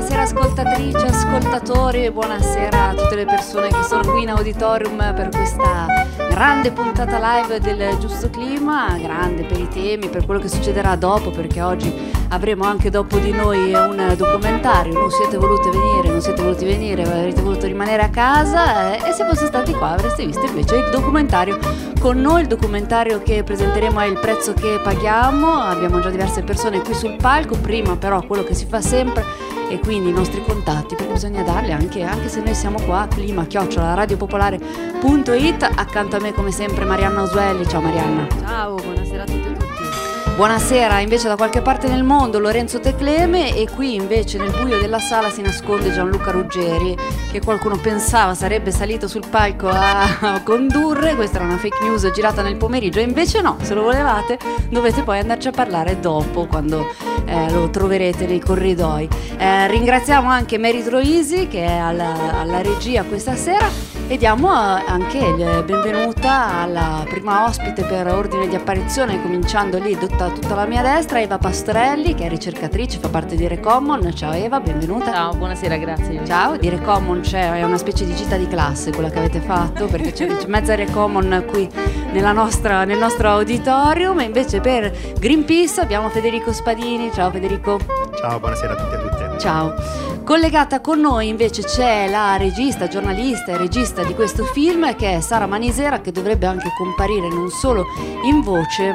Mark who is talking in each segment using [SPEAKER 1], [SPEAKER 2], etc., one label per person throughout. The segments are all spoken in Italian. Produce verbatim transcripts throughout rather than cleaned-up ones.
[SPEAKER 1] Buonasera ascoltatrici, ascoltatori, buonasera a tutte le persone che sono qui in auditorium per questa grande puntata live del Giusto Clima, grande per i temi, per quello che succederà dopo, perché oggi avremo anche dopo di noi un documentario. Non siete volute venire, non siete voluti venire, avrete voluto rimanere a casa e se foste stati qua avreste visto invece il documentario con noi. Il documentario che presenteremo è Il prezzo che paghiamo. Abbiamo già diverse persone qui sul palco, prima però quello che si fa sempre e quindi i nostri contatti, perché bisogna darli anche, anche se noi siamo qua, clima chiocciola radiopopolare punto it. Accanto a me come sempre Marianna Usuelli. Ciao Marianna.
[SPEAKER 2] Ciao, buonasera a tutte e tutti.
[SPEAKER 1] Buonasera, invece da qualche parte nel mondo Lorenzo Tecleme, e qui invece nel buio della sala si nasconde Gianluca Ruggeri, che qualcuno pensava sarebbe salito sul palco a condurre. Questa era una fake news girata nel pomeriggio, e invece no, se lo volevate dovete poi andarci a parlare dopo, quando eh, lo troverete nei corridoi. Eh, ringraziamo anche Mary Troisi che è alla, alla regia questa sera, e diamo anche il benvenuta alla prima ospite per ordine di apparizione, cominciando lì tutta, tutta la mia destra, Eva Pastorelli, che è ricercatrice, fa parte di Recommon. Ciao Eva, benvenuta.
[SPEAKER 2] Ciao, buonasera, grazie.
[SPEAKER 1] Ciao, di Recommon c'è, è una specie di gita di classe quella che avete fatto, perché c'è mezza Recommon qui nella nostra, nel nostro auditorium, e invece per Greenpeace abbiamo Federico Spadini. Ciao Federico.
[SPEAKER 3] Ciao, buonasera a tutti e a tutte.
[SPEAKER 1] Ciao. Collegata con noi invece c'è la regista, giornalista e regista di questo film, che è Sara Manisera, che dovrebbe anche comparire non solo in voce,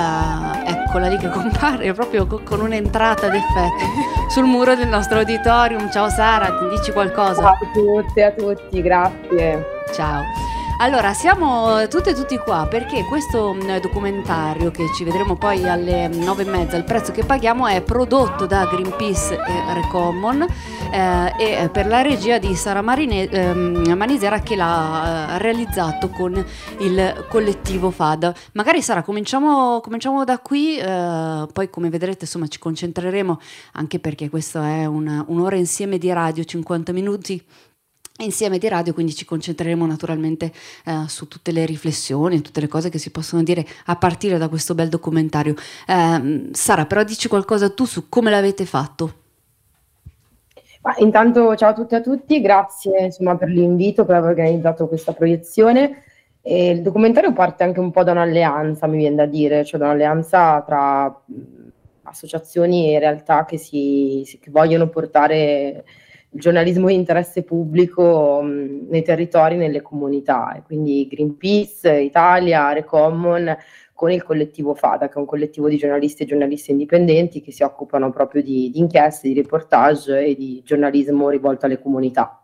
[SPEAKER 1] ma uh, eccola lì che compare proprio con un'entrata d'effetto sul muro del nostro auditorium. Ciao Sara, ti dici qualcosa?
[SPEAKER 4] Ciao a tutte e a tutti, grazie.
[SPEAKER 1] Ciao. Allora, siamo tutte e tutti qua perché questo documentario, che ci vedremo poi alle nove e mezza, Il prezzo che paghiamo, è prodotto da Greenpeace e Recommon eh, e per la regia di Sara Marine, eh, Manisera, che l'ha eh, realizzato con il collettivo F A D. Magari Sara, cominciamo, cominciamo da qui, eh, poi come vedrete insomma ci concentreremo, anche perché questo è una, un'ora insieme di radio, cinquanta minuti insieme di radio, quindi ci concentreremo naturalmente eh, su tutte le riflessioni, tutte le cose che si possono dire a partire da questo bel documentario. Eh, Sara, però dici qualcosa tu su come l'avete fatto.
[SPEAKER 4] Ma intanto ciao a tutti e a tutti, grazie insomma per l'invito, per aver organizzato questa proiezione. E il documentario parte anche un po' da un'alleanza, mi viene da dire, cioè da un'alleanza tra mh, associazioni e realtà che, si, che vogliono portare il giornalismo di interesse pubblico mh, nei territori, nelle comunità, e quindi Greenpeace Italia, Recommon, con il collettivo F A D A, che è un collettivo di giornalisti e giornaliste indipendenti che si occupano proprio di, di inchieste, di reportage e di giornalismo rivolto alle comunità.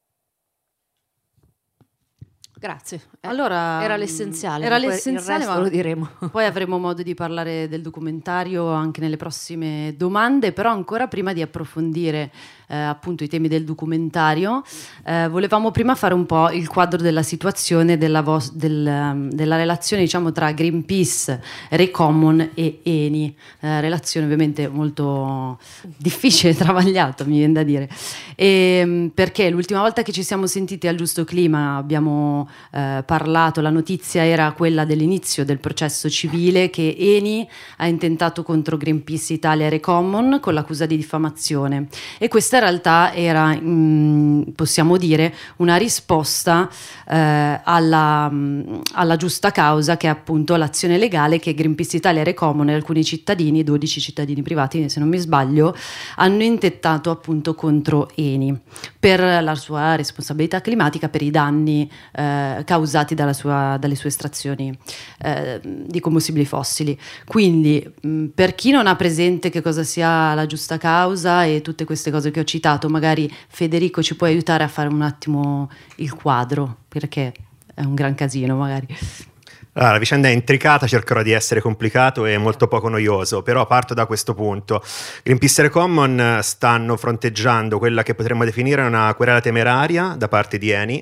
[SPEAKER 1] Grazie. Eh,
[SPEAKER 2] allora,
[SPEAKER 1] era l'essenziale.
[SPEAKER 2] Era l'essenziale,
[SPEAKER 1] il resto
[SPEAKER 2] ma
[SPEAKER 1] lo diremo.
[SPEAKER 2] Poi avremo modo di parlare del documentario anche nelle prossime domande, però ancora prima di approfondire eh, appunto i temi del documentario, eh, volevamo prima fare un po' il quadro della situazione della, vo- del, della relazione, diciamo, tra Greenpeace, Recommon e Eni, eh, relazione ovviamente molto difficile, travagliata, mi viene da dire, e, perché l'ultima volta che ci siamo sentiti al Giusto Clima abbiamo eh, parlato, la notizia era quella dell'inizio del processo civile che Eni ha intentato contro Greenpeace Italia e Recommon con l'accusa di diffamazione, e questa in realtà era, mh, possiamo dire, una risposta eh, alla, mh, alla giusta causa, che è appunto l'azione legale che Greenpeace Italia e Recommon e alcuni cittadini, dodici cittadini privati se non mi sbaglio, hanno intentato appunto contro Eni per la sua responsabilità climatica, per i danni eh, causati dalla sua, dalle sue estrazioni eh, di combustibili fossili. Quindi mh, per chi non ha presente che cosa sia la giusta causa e tutte queste cose che ho citato, magari Federico ci può aiutare a fare un attimo il quadro, perché è un gran casino magari.
[SPEAKER 3] Allora, la vicenda è intricata, cercherò di essere complicato e molto poco noioso, però parto da questo punto. Greenpeace e Recommon stanno fronteggiando quella che potremmo definire una querela temeraria da parte di Eni,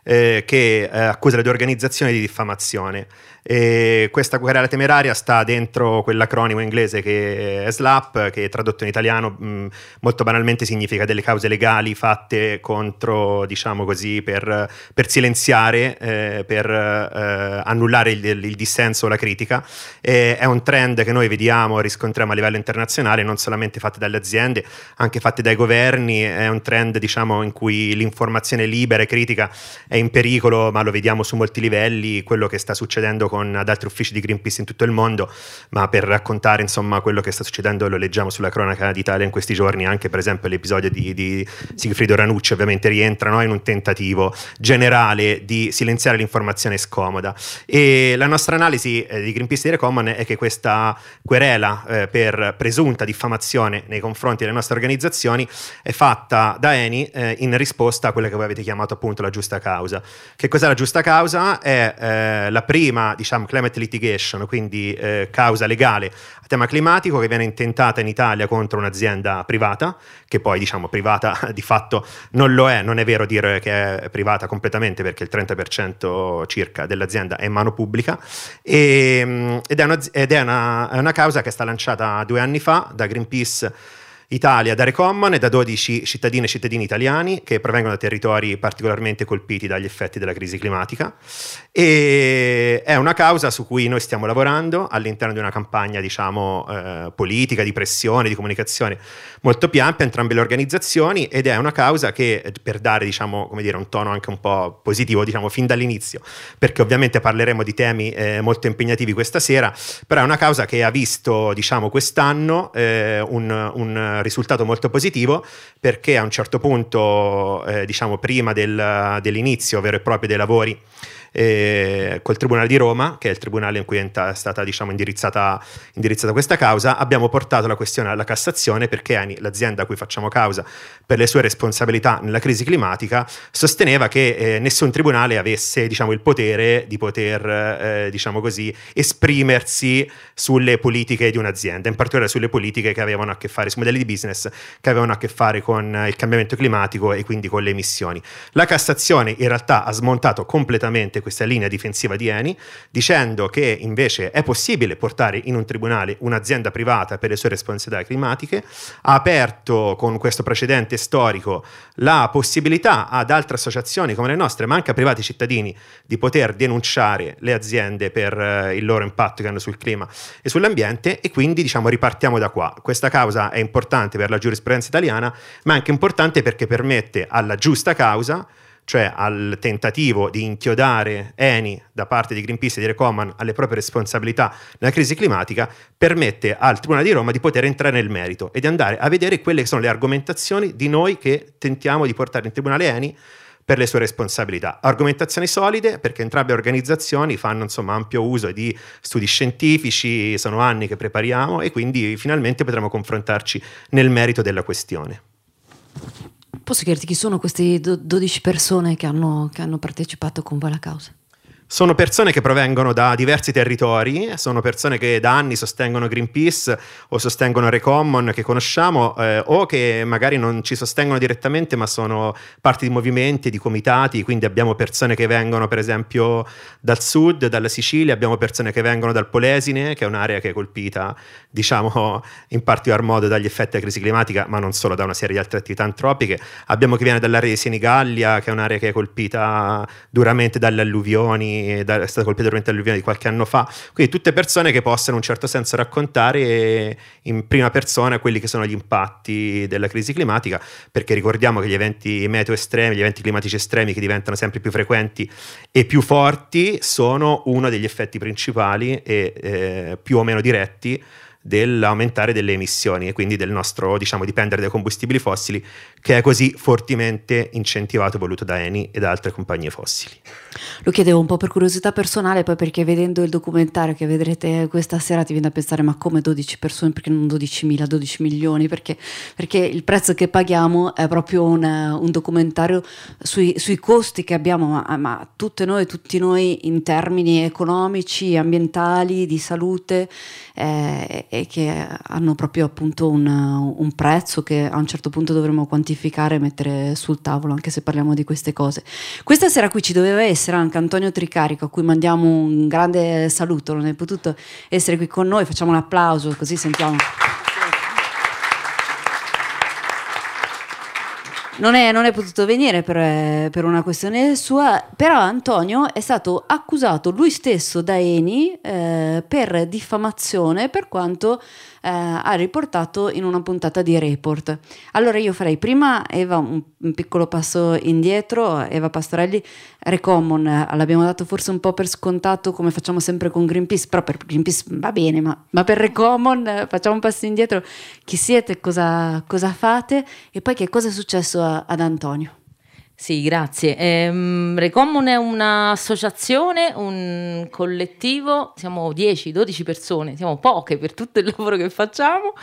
[SPEAKER 3] eh, che eh, accusa le due organizzazioni di diffamazione. E questa querela temeraria sta dentro quell'acronimo inglese che è SLAPP, che tradotto in italiano mh, molto banalmente significa delle cause legali fatte contro, diciamo così, per, per silenziare, eh, per eh, annullare il, il dissenso o la critica. E è un trend che noi vediamo, riscontriamo a livello internazionale, non solamente fatte dalle aziende, anche fatte dai governi. È un trend, diciamo, in cui l'informazione libera e critica è in pericolo, ma lo vediamo su molti livelli, quello che sta succedendo con ad altri uffici di Greenpeace in tutto il mondo. Ma per raccontare insomma quello che sta succedendo, lo leggiamo sulla cronaca d'Italia in questi giorni, anche per esempio l'episodio di, di Sigfrido Ranucci ovviamente rientrano in un tentativo generale di silenziare l'informazione scomoda. E la nostra analisi eh, di Greenpeace e di Recommon è che questa querela eh, per presunta diffamazione nei confronti delle nostre organizzazioni è fatta da Eni eh, in risposta a quella che voi avete chiamato appunto la giusta causa. Che cos'è la giusta causa? È eh, la prima, diciamo, climate litigation, quindi eh, causa legale a tema climatico che viene intentata in Italia contro un'azienda privata, che poi, diciamo, privata di fatto non lo è. Non è vero dire che è privata completamente, perché il trenta per cento circa dell'azienda è in mano pubblica, e, ed è, una, ed è una, è una causa che è stata lanciata due anni fa da Greenpeace Italia, da Recommon e da dodici cittadine e cittadini italiani che provengono da territori particolarmente colpiti dagli effetti della crisi climatica, e è una causa su cui noi stiamo lavorando all'interno di una campagna, diciamo, eh, politica, di pressione, di comunicazione molto più ampia, entrambe le organizzazioni, ed è una causa che, per dare, diciamo, come dire, un tono anche un po' positivo, diciamo, fin dall'inizio, perché ovviamente parleremo di temi eh, molto impegnativi questa sera, però è una causa che ha visto, diciamo, quest'anno eh, un, un risultato molto positivo, perché a un certo punto, eh, diciamo prima del, dell'inizio vero e proprio dei lavori eh, col Tribunale di Roma, che è il tribunale in cui è stata, diciamo, indirizzata, indirizzata questa causa, abbiamo portato la questione alla Cassazione, perché Eni, l'azienda a cui facciamo causa per le sue responsabilità nella crisi climatica, sosteneva che eh, nessun tribunale avesse, diciamo, il potere di poter, eh, diciamo così, esprimersi sulle politiche di un'azienda, in particolare sulle politiche che avevano a che fare, su modelli di business che avevano a che fare con il cambiamento climatico e quindi con le emissioni. La Cassazione in realtà ha smontato completamente questa linea difensiva di Eni, dicendo che invece è possibile portare in un tribunale un'azienda privata per le sue responsabilità climatiche, ha aperto con questo precedente storico la possibilità ad altre associazioni come le nostre, ma anche a privati cittadini, di poter denunciare le aziende per eh, il loro impatto che hanno sul clima e sull'ambiente, e quindi, diciamo, ripartiamo da qua. Questa causa è importante per la giurisprudenza italiana, ma anche importante perché permette alla giusta causa, cioè al tentativo di inchiodare Eni da parte di Greenpeace e di Recommon alle proprie responsabilità nella crisi climatica, permette al Tribunale di Roma di poter entrare nel merito e di andare a vedere quelle che sono le argomentazioni di noi che tentiamo di portare in tribunale Eni per le sue responsabilità. Argomentazioni solide, perché entrambe le organizzazioni fanno, insomma, ampio uso di studi scientifici, sono anni che prepariamo, e quindi finalmente potremo confrontarci nel merito della questione.
[SPEAKER 1] Posso chiederti chi sono queste dodici persone che hanno, che hanno partecipato con voi alla causa?
[SPEAKER 3] Sono persone che provengono da diversi territori, sono persone che da anni sostengono Greenpeace o sostengono Recommon, che conosciamo, eh, o che magari non ci sostengono direttamente ma sono parte di movimenti, di comitati. Quindi abbiamo persone che vengono per esempio dal sud, dalla Sicilia, abbiamo persone che vengono dal Polesine, che è un'area che è colpita, diciamo, in particolar modo dagli effetti della crisi climatica, ma non solo, da una serie di altre attività antropiche. Abbiamo chi viene dall'area di Senigallia, che è un'area che è colpita duramente dalle alluvioni, è stata colpita durante l'alluvione di qualche anno fa. Quindi tutte persone che possano in un certo senso raccontare in prima persona quelli che sono gli impatti della crisi climatica, perché ricordiamo che gli eventi meteo estremi, gli eventi climatici estremi che diventano sempre più frequenti e più forti, sono uno degli effetti principali e eh, più o meno diretti dell'aumentare delle emissioni e quindi del nostro, diciamo, dipendere dai combustibili fossili, che è così fortemente incentivato e voluto da Eni e da altre compagnie fossili.
[SPEAKER 1] Lo chiedevo un po' per curiosità personale, poi perché vedendo il documentario che vedrete questa sera ti viene da pensare: ma come dodici persone, perché non dodicimila, dodici milioni? Perché, perché il prezzo che paghiamo è proprio un, un documentario sui, sui costi che abbiamo, ma, ma tutte noi, tutti noi in termini economici, ambientali, di salute, eh, e che hanno proprio appunto un, un prezzo che a un certo punto dovremo quantificare e mettere sul tavolo, anche se parliamo di queste cose. Questa sera qui ci doveva essere anche Antonio Tricarico, a cui mandiamo un grande saluto, non è potuto essere qui con noi, facciamo un applauso così sentiamo. Non è, non è potuto venire per, per una questione sua, però Antonio è stato accusato lui stesso da Eni eh, per diffamazione per quanto eh, ha riportato in una puntata di Report. Allora io farei prima, Eva, un, un piccolo passo indietro. Eva Pastorelli, Recommon l'abbiamo dato forse un po' per scontato, come facciamo sempre con Greenpeace, però per Greenpeace va bene, ma, ma per Recommon facciamo un passo indietro. Chi siete, cosa, cosa fate e poi che cosa è successo a, ad Antonio?
[SPEAKER 5] Sì, grazie. Ehm, Recommon è un'associazione, un collettivo, siamo dieci dodici persone, siamo poche per tutto il lavoro che facciamo.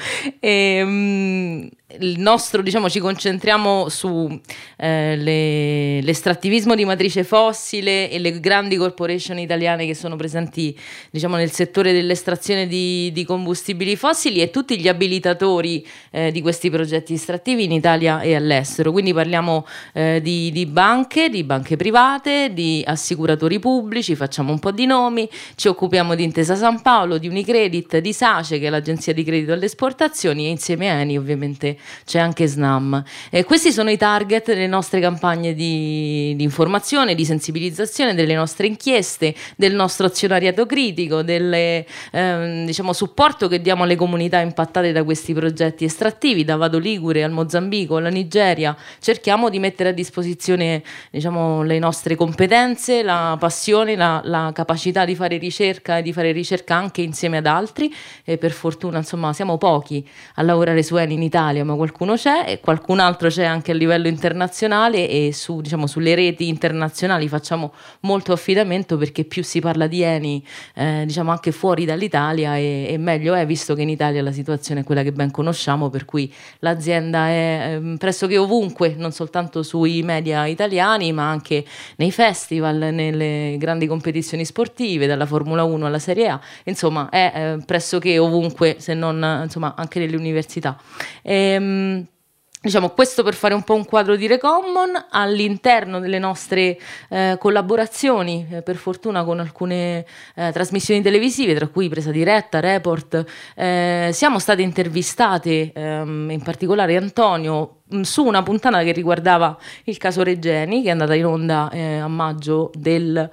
[SPEAKER 5] Ehm, il nostro, diciamo, ci concentriamo su eh, le, l'estrattivismo di matrice fossile e le grandi corporation italiane che sono presenti, diciamo, nel settore dell'estrazione di, di combustibili fossili e tutti gli abilitatori eh, di questi progetti estrattivi in Italia e all'estero. Quindi parliamo eh, di, di banche, di banche private, di assicuratori pubblici, facciamo un po' di nomi, ci occupiamo di Intesa San Paolo, di Unicredit, di SACE, che è l'agenzia di credito alle esportazioni, e insieme a Eni ovviamente c'è anche Snam. Eh, questi sono i target delle nostre campagne di, di informazione, di sensibilizzazione, delle nostre inchieste, del nostro azionariato critico, del eh, diciamo, supporto che diamo alle comunità impattate da questi progetti estrattivi, da Vado Ligure al Mozambico, alla Nigeria. Cerchiamo di mettere a disposizione, diciamo, le nostre competenze, la passione, la, la capacità di fare ricerca e di fare ricerca anche insieme ad altri, e per fortuna, insomma, siamo pochi a lavorare su Eni in Italia, ma qualcuno c'è e qualcun altro c'è anche a livello internazionale, e su, diciamo, sulle reti internazionali facciamo molto affidamento, perché più si parla di Eni eh, diciamo anche fuori dall'Italia e, e meglio è, visto che in Italia la situazione è quella che ben conosciamo, per cui l'azienda è eh, pressoché ovunque, non soltanto sui media italiani ma anche nei festival, nelle grandi competizioni sportive, dalla Formula uno alla Serie A, insomma è eh, pressoché ovunque, se non insomma anche nelle università. Ehm, Diciamo, questo per fare un po' un quadro di Recommon. All'interno delle nostre eh, collaborazioni, eh, per fortuna con alcune eh, trasmissioni televisive, tra cui Presa Diretta, Report, eh, siamo state intervistate, ehm, in particolare Antonio, mh, su una puntata che riguardava il caso Regeni, che è andata in onda eh, a maggio del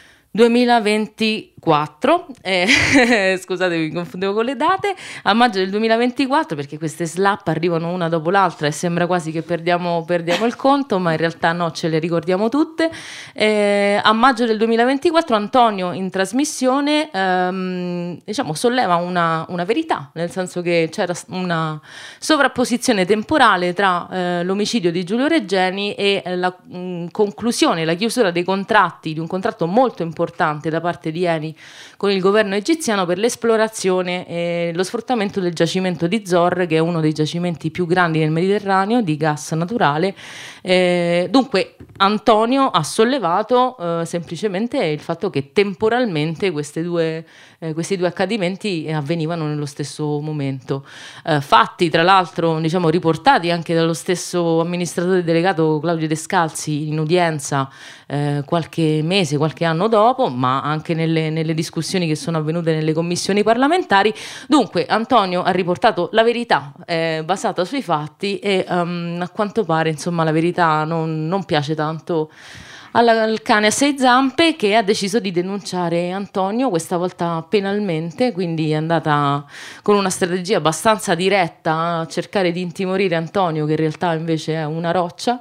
[SPEAKER 5] duemilaventiquattro, eh, scusate, mi confondevo con le date, a maggio del duemilaventiquattro, perché queste slap arrivano una dopo l'altra e sembra quasi che perdiamo, perdiamo il conto, ma in realtà no, ce le ricordiamo tutte. Eh, a maggio del duemilaventiquattro Antonio in trasmissione ehm, diciamo solleva una, una verità, nel senso che c'era una sovrapposizione temporale tra eh, l'omicidio di Giulio Regeni e la mh, conclusione, la chiusura dei contratti, di un contratto molto importante importante da parte di Eni con il governo egiziano per l'esplorazione e lo sfruttamento del giacimento di Zohr, che è uno dei giacimenti più grandi nel Mediterraneo di gas naturale. Eh, dunque Antonio ha sollevato eh, semplicemente il fatto che temporalmente queste due, eh, questi due accadimenti avvenivano nello stesso momento, eh, fatti tra l'altro, diciamo, riportati anche dallo stesso amministratore delegato Claudio Descalzi in udienza eh, qualche mese, qualche anno dopo, ma anche nelle, nelle discussioni che sono avvenute nelle commissioni parlamentari. Dunque Antonio ha riportato la verità eh, basata sui fatti e um, a quanto pare, insomma, la verità non, non piace tanto alla, al cane a sei zampe, che ha deciso di denunciare Antonio, questa volta penalmente, quindi è andata con una strategia abbastanza diretta a cercare di intimorire Antonio, che in realtà invece è una roccia,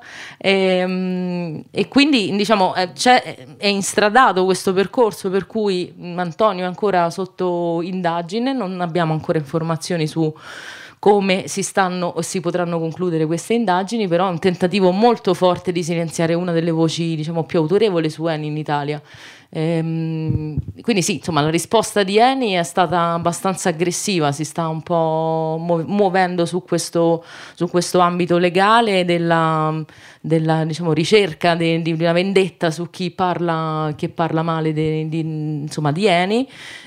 [SPEAKER 5] e, e quindi, diciamo, è, c'è, è instradato questo percorso per cui Antonio è ancora sotto indagine, non abbiamo ancora informazioni su come si stanno o si potranno concludere queste indagini, però è un tentativo molto forte di silenziare una delle voci, diciamo, più autorevoli su Eni in Italia. Ehm, quindi sì, insomma, la risposta di Eni è stata abbastanza aggressiva, si sta un po' muovendo su questo, su questo ambito legale della, della diciamo, ricerca di, di una vendetta su chi parla, chi parla male di, di, insomma, di Eni,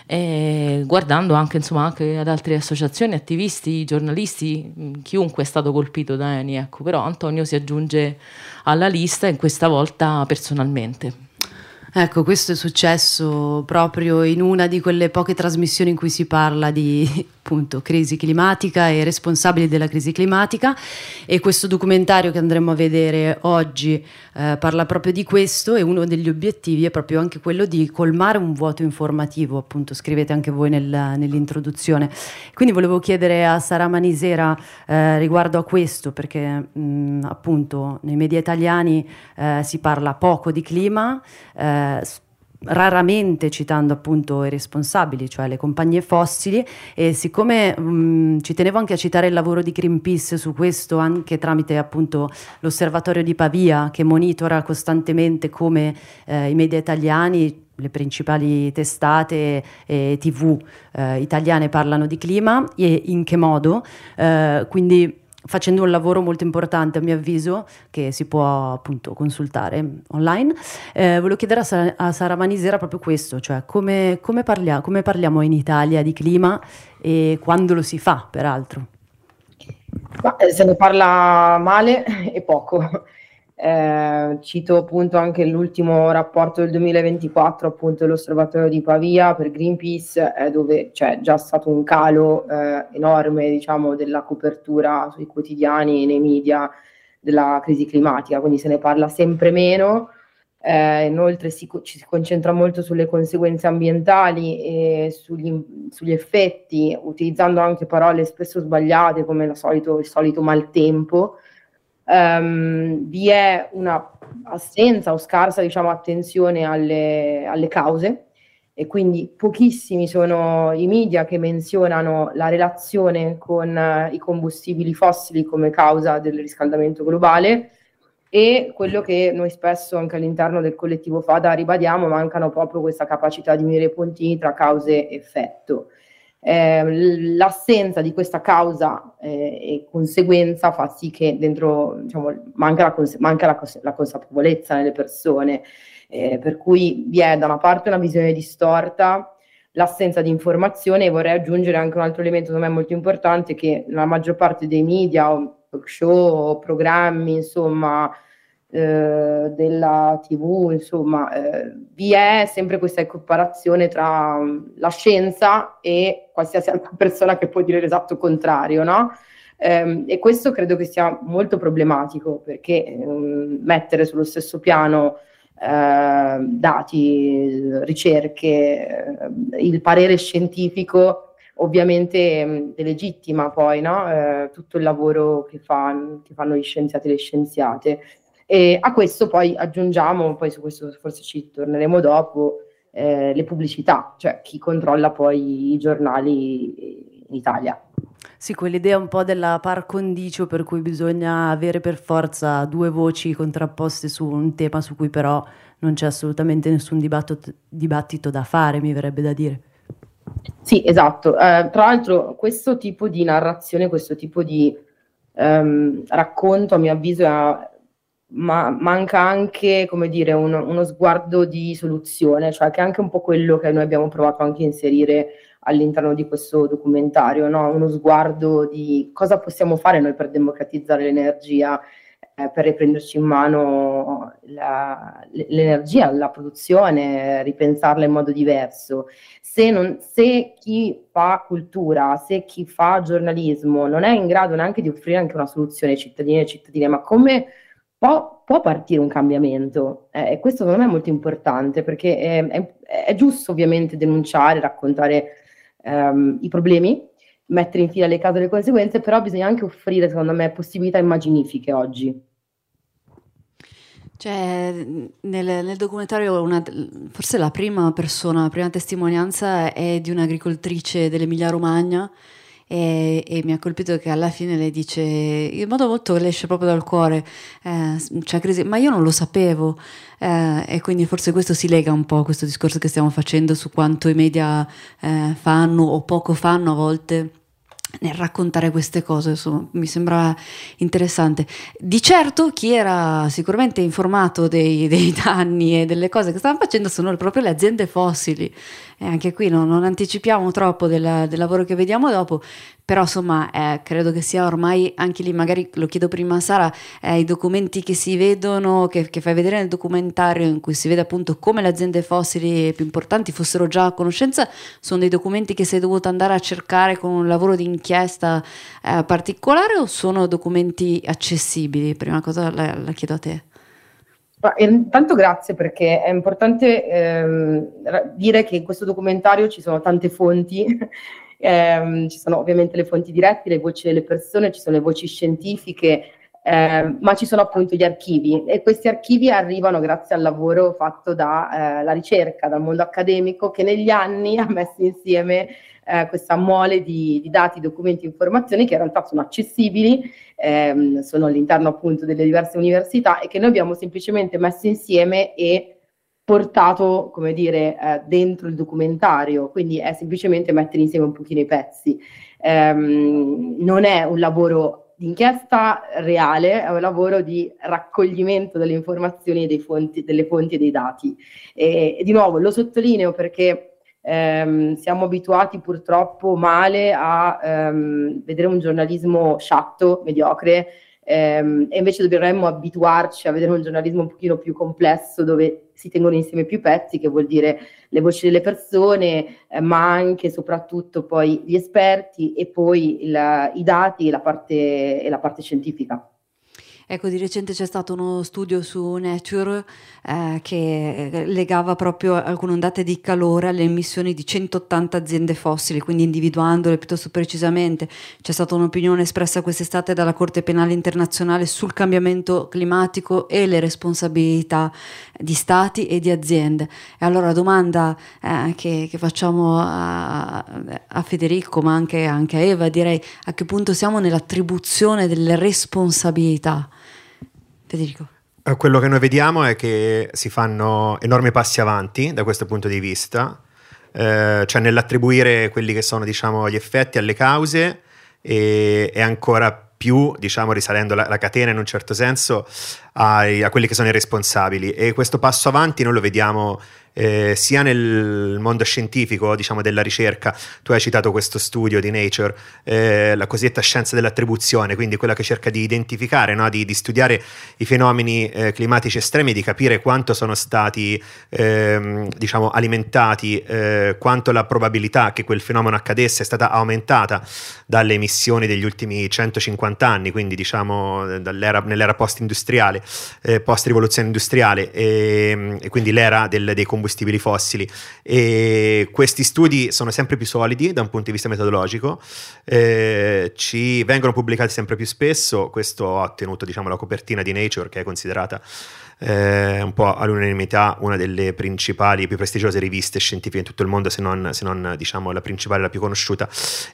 [SPEAKER 5] e guardando anche, insomma, anche ad altre associazioni, attivisti, giornalisti, chiunque è stato colpito da Eni, ecco. Però Antonio si aggiunge alla lista, e questa volta personalmente.
[SPEAKER 2] Ecco, questo è successo proprio in una di quelle poche trasmissioni in cui si parla di, appunto, crisi climatica e responsabili della crisi climatica, e questo documentario che andremo a vedere oggi eh, parla proprio di questo, e uno degli obiettivi è proprio anche quello di colmare un vuoto informativo, appunto scrivete anche voi nel, nell'introduzione. Quindi volevo chiedere a Sara Manisera eh, riguardo a questo, perché mh, appunto nei media italiani eh, si parla poco di clima, eh, raramente citando appunto i responsabili, cioè le compagnie fossili, e siccome mh, ci tenevo anche a citare il lavoro di Greenpeace su questo, anche tramite appunto l'osservatorio di Pavia, che monitora costantemente come eh, i media italiani, le principali testate e tivù eh, italiane parlano di clima e in che modo, eh, quindi facendo un lavoro molto importante a mio avviso, che si può appunto consultare online. Eh, volevo chiedere a, Sa- a Sara Manisera proprio questo, cioè come, come, parlia- come parliamo in Italia di clima e quando lo si fa, peraltro.
[SPEAKER 4] Ma, eh, se ne parla male e poco. Eh, cito appunto anche l'ultimo rapporto del duemilaventiquattro, appunto dell'osservatorio di Pavia per Greenpeace, eh, dove c'è già stato un calo eh, enorme, diciamo, della copertura sui quotidiani e nei media della crisi climatica, quindi se ne parla sempre meno. Eh, inoltre si, ci si concentra molto sulle conseguenze ambientali e sugli, sugli effetti, utilizzando anche parole spesso sbagliate come la solito, il solito maltempo. Um, vi è una assenza o scarsa, diciamo, attenzione alle, alle cause, e quindi pochissimi sono i media che menzionano la relazione con uh, i combustibili fossili come causa del riscaldamento globale, e quello che noi spesso anche all'interno del collettivo Fada ribadiamo: mancano proprio questa capacità di unire i puntini tra cause e effetto. Eh, l'assenza di questa causa eh, e conseguenza fa sì che dentro, diciamo, manca, la, cons- manca la, cons- la consapevolezza nelle persone, eh, per cui vi è da una parte una visione distorta, l'assenza di informazione, e vorrei aggiungere anche un altro elemento secondo me molto importante, che la maggior parte dei media o talk show o programmi, insomma, eh, della tivù, insomma, eh, vi è sempre questa equiparazione tra um, la scienza e qualsiasi altra persona che può dire l'esatto contrario, no? Eh, e questo credo che sia molto problematico, perché eh, mettere sullo stesso piano eh, dati, ricerche, eh, il parere scientifico ovviamente mh, delegittima poi, no? eh, tutto il lavoro che, fa, che fanno gli scienziati e le scienziate. E a questo poi aggiungiamo, poi su questo forse ci torneremo dopo, eh, le pubblicità, cioè chi controlla poi i giornali in Italia.
[SPEAKER 2] Sì, quell'idea un po' della par condicio, per cui bisogna avere per forza due voci contrapposte su un tema su cui però non c'è assolutamente nessun dibattito, dibattito da fare, mi verrebbe da dire.
[SPEAKER 4] Sì, esatto. Eh, tra l'altro questo tipo di narrazione, questo tipo di ehm, racconto, a mio avviso, è, ma manca anche, come dire, uno, uno sguardo di soluzione, cioè che è anche un po' quello che noi abbiamo provato anche a inserire all'interno di questo documentario, no? Uno sguardo di cosa possiamo fare noi per democratizzare l'energia, eh, per riprenderci in mano la, l'energia, la produzione, ripensarla in modo diverso. Se, non, se chi fa cultura, se chi fa giornalismo non è in grado neanche di offrire anche una soluzione ai cittadini e cittadine, ma come può, può partire un cambiamento? E eh, questo secondo me è molto importante, perché è, è, è giusto ovviamente denunciare, raccontare ehm, i problemi, mettere in fila le cause e le conseguenze, però bisogna anche offrire, secondo me, possibilità immaginifiche oggi.
[SPEAKER 1] Cioè, nel, nel documentario una, forse la prima persona, la prima testimonianza è di un'agricoltrice dell'Emilia Romagna, e, e mi ha colpito che alla fine lei dice in modo molto che le esce proprio dal cuore, eh, c'è crisi, ma io non lo sapevo, eh, e quindi forse questo si lega un po' a questo discorso che stiamo facendo su quanto i media eh, fanno o poco fanno a volte nel raccontare queste cose. Insomma, mi sembra interessante. Di certo chi era sicuramente informato dei, dei danni e delle cose che stavano facendo sono proprio le aziende fossili, e anche qui no, non anticipiamo troppo del, del lavoro che vediamo dopo, però insomma eh, credo che sia ormai anche lì, magari lo chiedo prima a Sara, eh, i documenti che si vedono, che, che fai vedere nel documentario, in cui si vede appunto come le aziende fossili più importanti fossero già a conoscenza, sono dei documenti che sei dovuto andare a cercare con un lavoro di inchiesta eh, particolare, o sono documenti accessibili? Prima cosa la, la chiedo a te.
[SPEAKER 4] Ma intanto grazie, perché è importante ehm, dire che in questo documentario ci sono tante fonti. Eh, ci sono ovviamente le fonti dirette, le voci delle persone, ci sono le voci scientifiche, eh, ma ci sono appunto gli archivi, e questi archivi arrivano grazie al lavoro fatto dalla eh, ricerca, dal mondo accademico, che negli anni ha messo insieme eh, questa mole di, di dati, documenti, informazioni che in realtà sono accessibili, ehm, sono all'interno appunto delle diverse università, e che noi abbiamo semplicemente messo insieme e portato, come dire, eh, dentro il documentario. Quindi è semplicemente mettere insieme un pochino i pezzi. Ehm, non è un lavoro di inchiesta reale, è un lavoro di raccoglimento delle informazioni e dei fonti, delle fonti e dei dati. E, e di nuovo lo sottolineo perché ehm, siamo abituati purtroppo male a ehm, vedere un giornalismo sciatto, mediocre, ehm, e invece dovremmo abituarci a vedere un giornalismo un pochino più complesso, dove si tengono insieme più pezzi, che vuol dire le voci delle persone, eh, ma anche e soprattutto poi gli esperti, e poi il, i dati e la parte, e la parte scientifica.
[SPEAKER 1] Ecco, di recente c'è stato uno studio su Nature eh, che legava proprio alcune ondate di calore alle emissioni di centottanta aziende fossili, quindi individuandole piuttosto precisamente. C'è stata un'opinione espressa quest'estate dalla Corte Penale Internazionale sul cambiamento climatico e le responsabilità di stati e di aziende. E allora la domanda eh, che, che facciamo a, a Federico, ma anche, anche a Eva, direi: a che punto siamo nell'attribuzione delle responsabilità? Federico.
[SPEAKER 3] Quello che noi vediamo è che si fanno enormi passi avanti da questo punto di vista, eh, cioè nell'attribuire quelli che sono, diciamo, gli effetti alle cause, e, e ancora più, diciamo, risalendo la, la catena in un certo senso ai, a quelli che sono i responsabili. E questo passo avanti noi lo vediamo eh, sia nel mondo scientifico, diciamo, della ricerca. Tu hai citato questo studio di Nature, eh, la cosiddetta scienza dell'attribuzione, quindi quella che cerca di identificare, no? di, di studiare i fenomeni eh, climatici estremi, di capire quanto sono stati eh, diciamo alimentati, eh, quanto la probabilità che quel fenomeno accadesse è stata aumentata dalle emissioni degli ultimi centocinquanta anni, quindi diciamo dall'era, nell'era post-industriale, eh, post-rivoluzione industriale, e, e quindi l'era del, dei combustibili fossili. E questi studi sono sempre più solidi da un punto di vista metodologico, eh, ci vengono pubblicati sempre più spesso. Questo ha ottenuto, diciamo, la copertina di Nature, che è considerata eh, un po' all'unanimità una delle principali e più prestigiose riviste scientifiche in tutto il mondo, se non, se non diciamo la principale, la più conosciuta.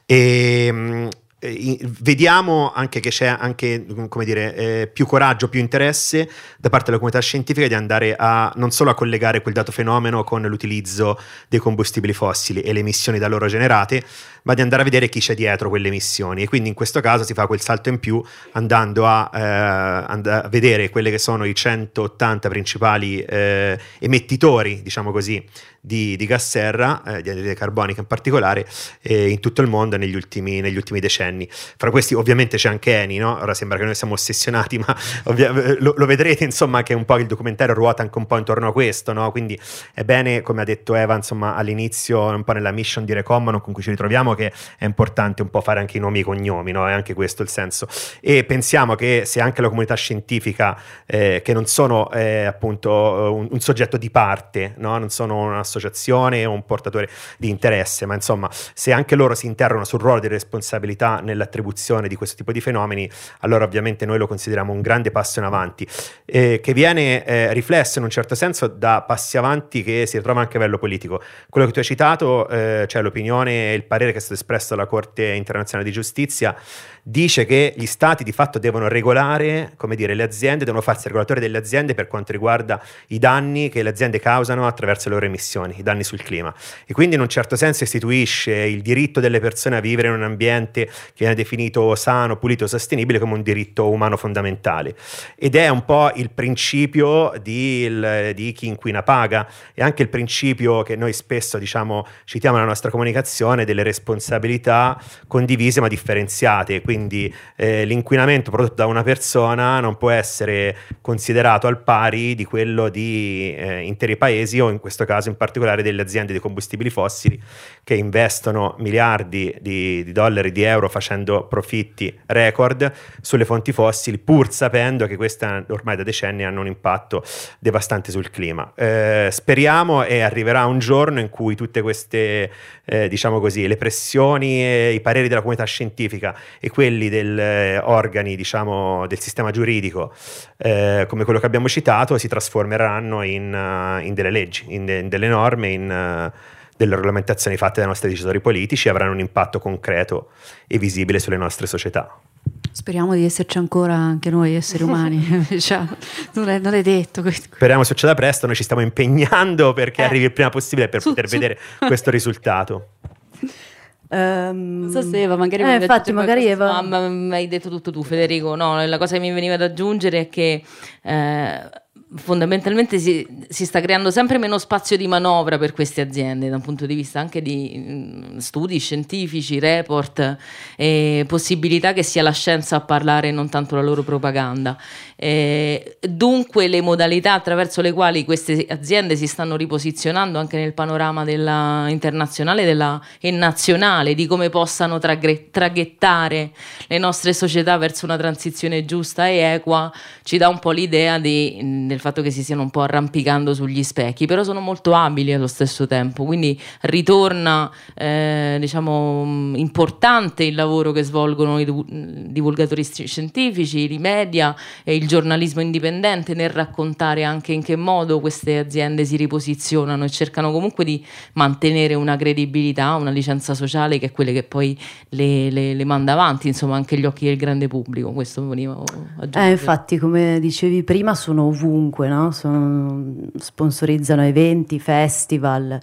[SPEAKER 3] E vediamo anche che c'è anche, come dire, eh, più coraggio, più interesse da parte della comunità scientifica di andare a non solo a collegare quel dato fenomeno con l'utilizzo dei combustibili fossili e le emissioni da loro generate, ma di andare a vedere chi c'è dietro quelle emissioni. E quindi in questo caso si fa quel salto in più andando a, eh, and- a vedere quelle che sono i centottanta principali eh, emettitori, diciamo così, di, di gas serra, eh, di anidride carbonica in particolare, eh, in tutto il mondo negli ultimi, negli ultimi decenni. Fra questi ovviamente c'è anche Eni, no? Ora sembra che noi siamo ossessionati, ma ovvia- lo, lo vedrete, insomma, che un po' il documentario ruota anche un po' intorno a questo, no? Quindi è bene, come ha detto Eva, insomma, all'inizio, un po' nella mission di Recommon con cui ci ritroviamo, che è importante un po' fare anche i nomi e i cognomi, no? È anche questo il senso. E pensiamo che se anche la comunità scientifica, eh, che non sono eh, appunto un, un soggetto di parte, no? Non sono un'associazione o un portatore di interesse, ma insomma, se anche loro si interrogano sul ruolo di responsabilità nell'attribuzione di questo tipo di fenomeni, allora ovviamente noi lo consideriamo un grande passo in avanti, eh, che viene eh, riflesso in un certo senso da passi avanti che si ritrova anche a livello politico. Quello che tu hai citato, eh, cioè l'opinione e il parere che è stato espresso dalla Corte internazionale di giustizia, dice che gli stati di fatto devono regolare, come dire, le aziende, devono farsi regolatore delle aziende per quanto riguarda i danni che le aziende causano attraverso le loro emissioni, i danni sul clima, e quindi in un certo senso istituisce il diritto delle persone a vivere in un ambiente che viene definito sano, pulito, sostenibile come un diritto umano fondamentale, ed è un po' il principio di, il, di chi inquina paga, e anche il principio che noi spesso diciamo citiamo nella nostra comunicazione delle responsabilità condivise ma differenziate. Quindi eh, l'inquinamento prodotto da una persona non può essere considerato al pari di quello di eh, interi paesi, o in questo caso in particolare delle aziende di combustibili fossili che investono miliardi di, di dollari, di euro, facendo profitti record sulle fonti fossili, pur sapendo che queste ormai da decenni hanno un impatto devastante sul clima. Eh, speriamo e arriverà un giorno in cui tutte queste eh, diciamo così, le pressioni e i pareri della comunità scientifica e quelli degli eh, organi diciamo del sistema giuridico eh, come quello che abbiamo citato si trasformeranno in, uh, in delle leggi, in, de- in delle norme, in uh, delle regolamentazioni fatte dai nostri decisori politici, e avranno un impatto concreto e visibile sulle nostre società.
[SPEAKER 1] Speriamo di esserci ancora anche noi esseri umani. Cioè, non, è, non è detto.
[SPEAKER 3] Speriamo succeda presto, noi ci stiamo impegnando perché
[SPEAKER 1] eh.
[SPEAKER 3] arrivi il prima possibile per
[SPEAKER 1] su,
[SPEAKER 3] poter
[SPEAKER 1] su.
[SPEAKER 3] vedere questo risultato.
[SPEAKER 2] Um,
[SPEAKER 1] non so se Eva magari
[SPEAKER 2] eh, infatti magari Eva
[SPEAKER 5] ma, ma hai detto tutto tu, Federico. No, la cosa che mi veniva da aggiungere è che eh, fondamentalmente si, si sta creando sempre meno spazio di manovra per queste aziende da un punto di vista anche di mh, studi scientifici, report, e possibilità che sia la scienza a parlare e non tanto la loro propaganda. Eh, dunque le modalità attraverso le quali queste aziende si stanno riposizionando anche nel panorama della internazionale della, e nazionale, di come possano tragre, traghettare le nostre società verso una transizione giusta e equa, ci dà un po' l'idea di, del fatto che si stiano un po' arrampicando sugli specchi, però sono molto abili allo stesso tempo, quindi ritorna eh, diciamo importante il lavoro che svolgono i divulgatori scientifici, i media e il giornalismo indipendente nel raccontare anche in che modo queste aziende si riposizionano e cercano comunque di mantenere una credibilità, una licenza sociale, che è quelle che poi le, le, le manda avanti, insomma, anche agli occhi del grande pubblico. Questo veniva aggiungere.
[SPEAKER 2] Eh, infatti, come dicevi prima, sono ovunque, no? Sono, sponsorizzano eventi, festival,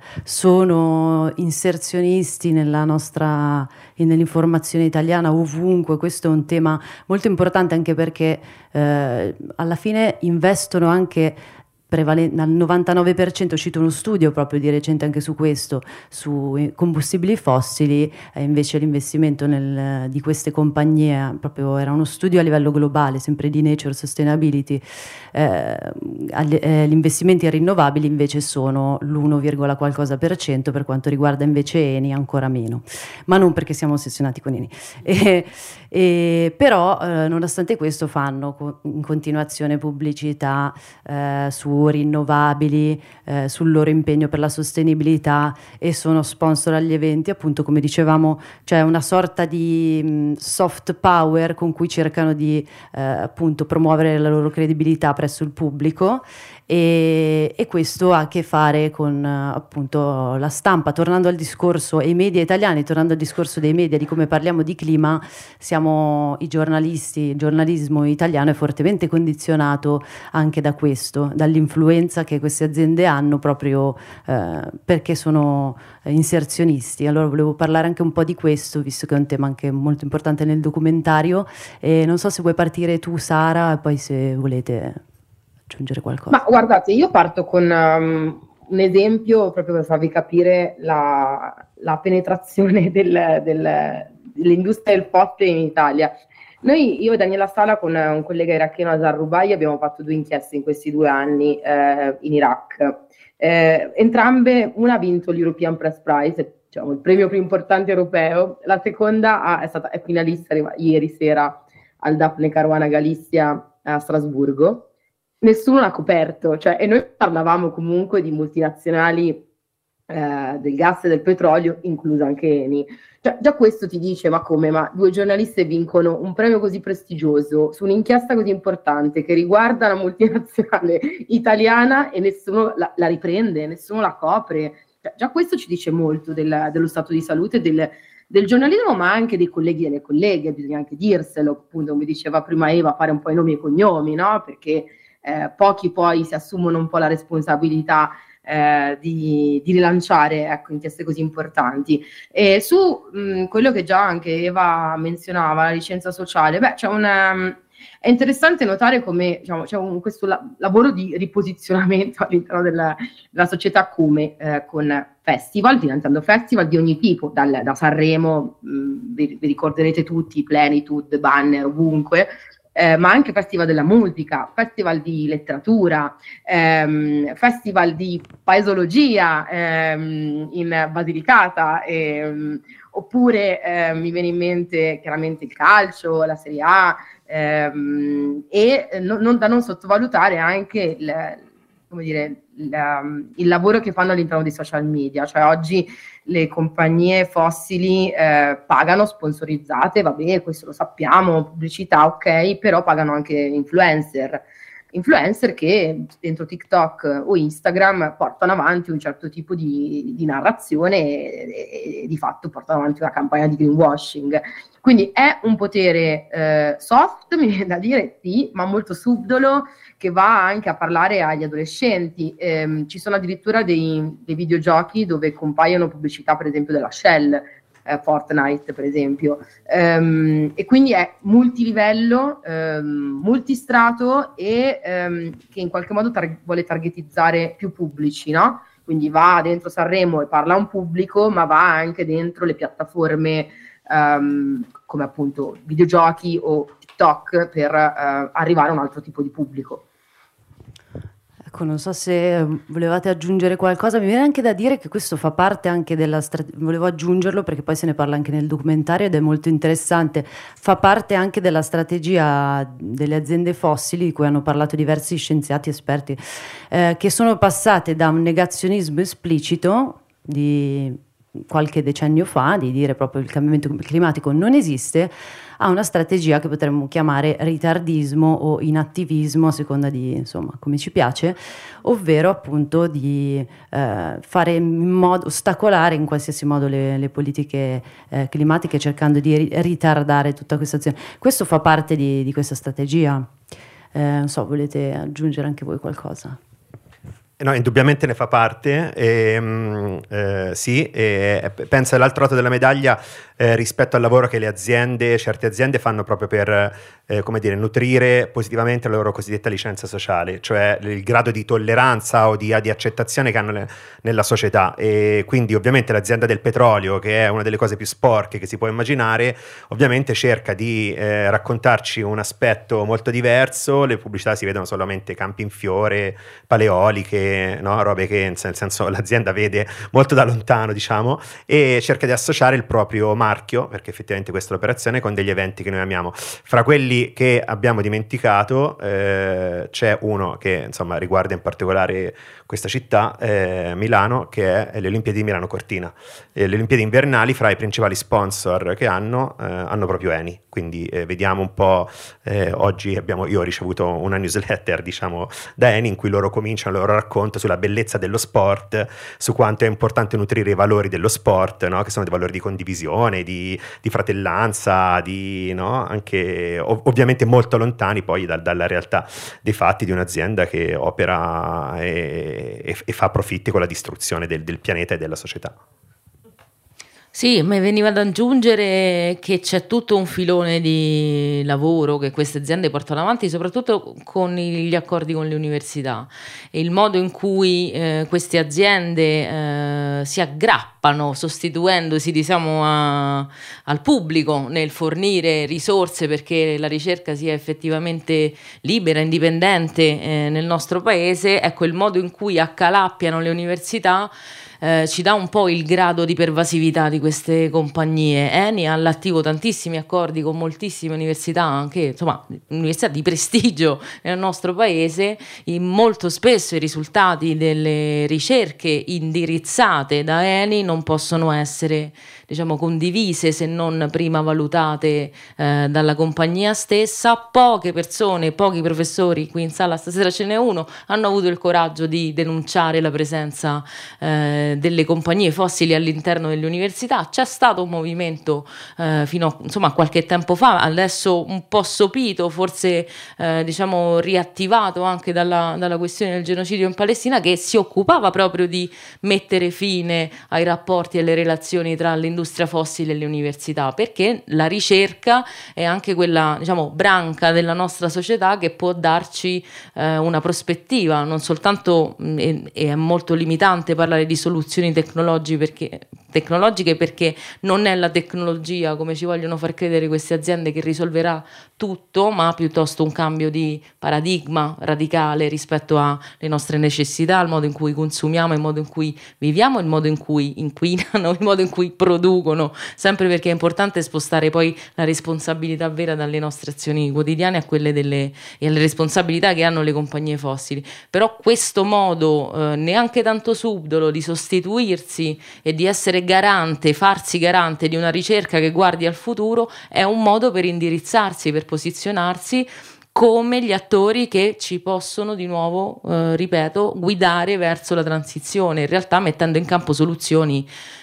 [SPEAKER 2] sono inserzionisti nella nostra nell'informazione italiana ovunque. Questo è un tema molto importante, anche perché eh, alla fine investono anche prevalente al novantanove per cento, cito uno studio proprio di recente anche su questo, su combustibili fossili, eh, invece l'investimento nel, di queste compagnie, proprio era uno studio a livello globale, sempre di Nature Sustainability, eh, eh, gli investimenti in rinnovabili invece sono l'uno, qualcosa per cento, per quanto riguarda invece Eni ancora meno, ma non perché siamo ossessionati con Eni. E, e, però eh, nonostante questo fanno co- in continuazione pubblicità eh, su rinnovabili, eh, sul loro impegno per la sostenibilità, e sono sponsor agli eventi, appunto, come dicevamo, c'è una sorta di mh, soft power con cui cercano di eh, appunto promuovere la loro credibilità presso il pubblico, e, e questo ha a che fare con appunto la stampa. Tornando al discorso e i media italiani, tornando al discorso dei media, di come parliamo di clima, siamo i giornalisti, il giornalismo italiano è fortemente condizionato anche da questo, dall'influenza che queste aziende hanno proprio eh, perché sono inserzionisti. Allora volevo parlare anche un po' di questo, visto che è un tema anche molto importante nel documentario, e non so se vuoi partire tu, Sara, e poi se volete aggiungere qualcosa.
[SPEAKER 4] Ma guardate, io parto con um, un esempio proprio per farvi capire la, la penetrazione del, del, dell'industria del fossile in Italia. Noi, io e Daniela Sala, con un collega iracheno, Azar Rubai, abbiamo fatto due inchieste in questi due anni eh, in Iraq. Eh, entrambe, una ha vinto l'European Press Prize, diciamo il premio più importante europeo, la seconda ha, è stata è finalista ieri sera al Daphne Caruana Galizia a Strasburgo. Nessuno l'ha coperto, cioè, e noi parlavamo comunque di multinazionali eh, del gas e del petrolio, inclusa anche Eni. Cioè, già questo ti dice, ma come? Ma due giornaliste vincono un premio così prestigioso su un'inchiesta così importante che riguarda la multinazionale italiana e nessuno la, la riprende, nessuno la copre. Cioè, già questo ci dice molto del, dello stato di salute del, del giornalismo, ma anche dei colleghi e delle colleghe, bisogna anche dirselo, appunto, come diceva prima Eva, fare un po' i nomi e cognomi, no? Perché eh, pochi poi si assumono un po' la responsabilità eh, di, di rilanciare, ecco, inchieste così importanti. E su mh, quello che già anche Eva menzionava, la licenza sociale, beh, c'è una... È interessante notare come, diciamo, c'è un, questo la, lavoro di riposizionamento all'interno della, della società, come eh, con festival, diventando festival di ogni tipo, dal, da Sanremo, mh, vi, vi ricorderete tutti, Plenitude, banner ovunque, eh, ma anche festival della musica, festival di letteratura, ehm, festival di paesologia ehm, in Basilicata, ehm, oppure eh, mi viene in mente chiaramente il calcio, la Serie A, ehm, e no, non, da non sottovalutare anche il, come dire, il, il lavoro che fanno all'interno dei social media. Cioè oggi le compagnie fossili eh, pagano sponsorizzate, vabbè, questo lo sappiamo, pubblicità, ok, però pagano anche influencer. Influencer che dentro TikTok o Instagram portano avanti un certo tipo di, di narrazione e, e di fatto portano avanti una campagna di greenwashing. Quindi è un potere eh, soft, mi viene da dire, sì, ma molto subdolo, che va anche a parlare agli adolescenti. Eh, ci sono addirittura dei, dei videogiochi dove compaiono pubblicità, per esempio, della Shell, eh, Fortnite per esempio, um, e quindi è multilivello, um, multistrato e um, che in qualche modo tar- vuole targetizzare più pubblici, no? Quindi va dentro Sanremo e parla a un pubblico, ma va anche dentro le piattaforme um, come appunto videogiochi o TikTok per uh, arrivare a un altro tipo di pubblico.
[SPEAKER 2] Ecco, non so se volevate aggiungere qualcosa, mi viene anche da dire che questo fa parte anche della strategia, volevo aggiungerlo perché poi se ne parla anche nel documentario ed è molto interessante, fa parte anche della strategia delle aziende fossili di cui hanno parlato diversi scienziati esperti, eh, che sono passate da un negazionismo esplicito di qualche decennio fa, di dire proprio il cambiamento climatico non esiste, a una strategia che potremmo chiamare ritardismo o inattivismo, a seconda di insomma come ci piace, ovvero appunto di eh, fare in modo, ostacolare in qualsiasi modo le, le politiche eh, climatiche, cercando di ri- ritardare tutta questa azione. Questo fa parte di, di questa strategia. Eh, non so, volete aggiungere anche voi qualcosa?
[SPEAKER 3] No, indubbiamente ne fa parte, e, mh, eh, sì, e penso all'altro lato della medaglia eh, rispetto al lavoro che le aziende, certe aziende fanno proprio per, eh, come dire, nutrire positivamente la loro cosiddetta licenza sociale, cioè il grado di tolleranza o di, di accettazione che hanno le, nella società. E quindi ovviamente l'azienda del petrolio, che è una delle cose più sporche che si può immaginare, ovviamente cerca di eh, raccontarci un aspetto molto diverso. Le pubblicità si vedono solamente campi in fiore, paleoliche, no? Robe che nel senso l'azienda vede molto da lontano, diciamo, e cerca di associare il proprio marchio, perché effettivamente questa è l'operazione, con degli eventi che noi amiamo. Fra quelli che abbiamo dimenticato eh, c'è uno che insomma riguarda in particolare questa città, eh, Milano, che è le Olimpiadi di Milano Cortina. Eh, le Olimpiadi invernali, fra i principali sponsor che hanno eh, hanno proprio Eni, quindi eh, vediamo un po', eh, oggi abbiamo, io ho ricevuto una newsletter diciamo da Eni in cui loro cominciano il loro racconto sulla bellezza dello sport, su quanto è importante nutrire i valori dello sport, no? Che sono dei valori di condivisione, di, di fratellanza, di, no? Anche ov- ovviamente molto lontani poi da, dalla realtà dei fatti di un'azienda che opera e, e, e fa profitti con la distruzione del, del pianeta e della società.
[SPEAKER 5] Sì, mi veniva ad aggiungere che c'è tutto un filone di lavoro che queste aziende portano avanti, soprattutto con gli accordi con le università, e il modo in cui eh, queste aziende eh, si aggrappano sostituendosi diciamo a, al pubblico nel fornire risorse perché la ricerca sia effettivamente libera, indipendente eh, nel nostro paese. Ecco, il modo in cui accalappiano le università Eh, ci dà un po' il grado di pervasività di queste compagnie. Eni ha all'attivo tantissimi accordi con moltissime università, anche insomma università di prestigio nel nostro paese. In molto spesso i risultati delle ricerche indirizzate da Eni non possono essere diciamo condivise, se non prima valutate eh, dalla compagnia stessa. Poche persone, pochi professori, qui in sala stasera ce n'è uno, hanno avuto il coraggio di denunciare la presenza eh, delle compagnie fossili all'interno delle università. C'è stato un movimento eh, fino a insomma qualche tempo fa, adesso un po' sopito, forse eh, diciamo riattivato anche dalla, dalla questione del genocidio in Palestina, che si occupava proprio di mettere fine ai rapporti e alle relazioni tra l'industria fossile e le università, perché la ricerca è anche quella, diciamo, branca della nostra società che può darci eh, una prospettiva, non soltanto mh, e, e è molto limitante parlare di soluzioni tecnologiche perché, tecnologiche perché non è la tecnologia, come ci vogliono far credere queste aziende, che risolverà tutto, ma piuttosto un cambio di paradigma radicale rispetto alle nostre necessità, al modo in cui consumiamo, il modo in cui viviamo, il modo in cui inquinano, il modo in cui producono, sempre perché è importante spostare poi la responsabilità vera dalle nostre azioni quotidiane a quelle delle e alle responsabilità che hanno le compagnie fossili. Però questo modo eh, neanche tanto subdolo di sostituirsi e di essere garante, farsi garante di una ricerca che guardi al futuro, è un modo per indirizzarsi, per posizionarsi come gli attori che ci possono di nuovo, eh, ripeto, guidare verso la transizione, in realtà mettendo in campo soluzioni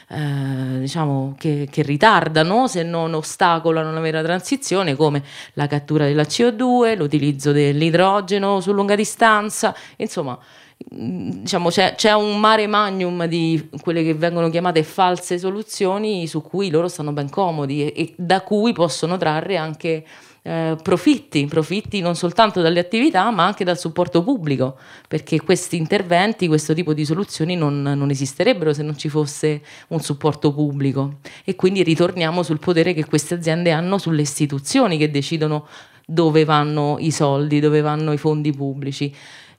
[SPEAKER 5] eh, diciamo che, che ritardano, se non ostacolano la vera transizione, come la cattura della C O due, l'utilizzo dell'idrogeno su lunga distanza, insomma. Diciamo c'è, c'è un mare magnum di quelle che vengono chiamate false soluzioni su cui loro stanno ben comodi e, e da cui possono trarre anche eh, profitti, profitti non soltanto dalle attività ma anche dal supporto pubblico, perché questi interventi, questo tipo di soluzioni non, non esisterebbero se non ci fosse un supporto pubblico, e quindi ritorniamo sul potere che queste aziende hanno sulle istituzioni che decidono dove vanno i soldi, dove vanno i fondi pubblici.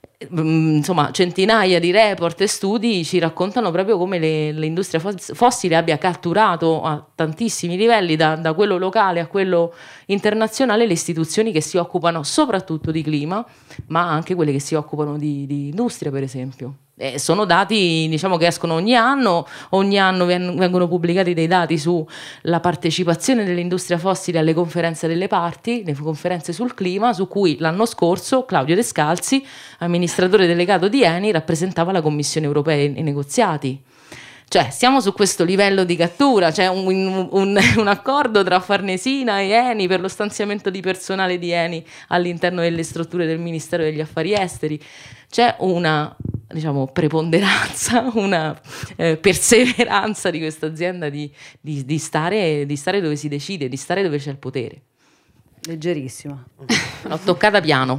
[SPEAKER 5] Insomma, centinaia di report e studi ci raccontano proprio come le, l'industria fossile abbia catturato a tantissimi livelli, da, da quello locale a quello internazionale, le istituzioni che si occupano soprattutto di clima, ma anche quelle che si occupano di, di industria, per esempio. Eh, sono dati, diciamo, che escono ogni anno, ogni anno vengono pubblicati dei dati sulla partecipazione dell'industria fossile alle conferenze delle parti, le conferenze sul clima, su cui l'anno scorso Claudio Descalzi, amministratore delegato di Eni, rappresentava la Commissione europea nei negoziati. Cioè siamo su questo livello di cattura, c'è un, un, un accordo tra Farnesina e Eni per lo stanziamento di personale di Eni all'interno delle strutture del Ministero degli Affari Esteri, c'è una, diciamo, preponderanza, una eh, perseveranza di questa azienda di, di, di, stare, di stare dove si decide, di stare dove c'è il potere.
[SPEAKER 1] Leggerissima.
[SPEAKER 5] L'ho toccata piano.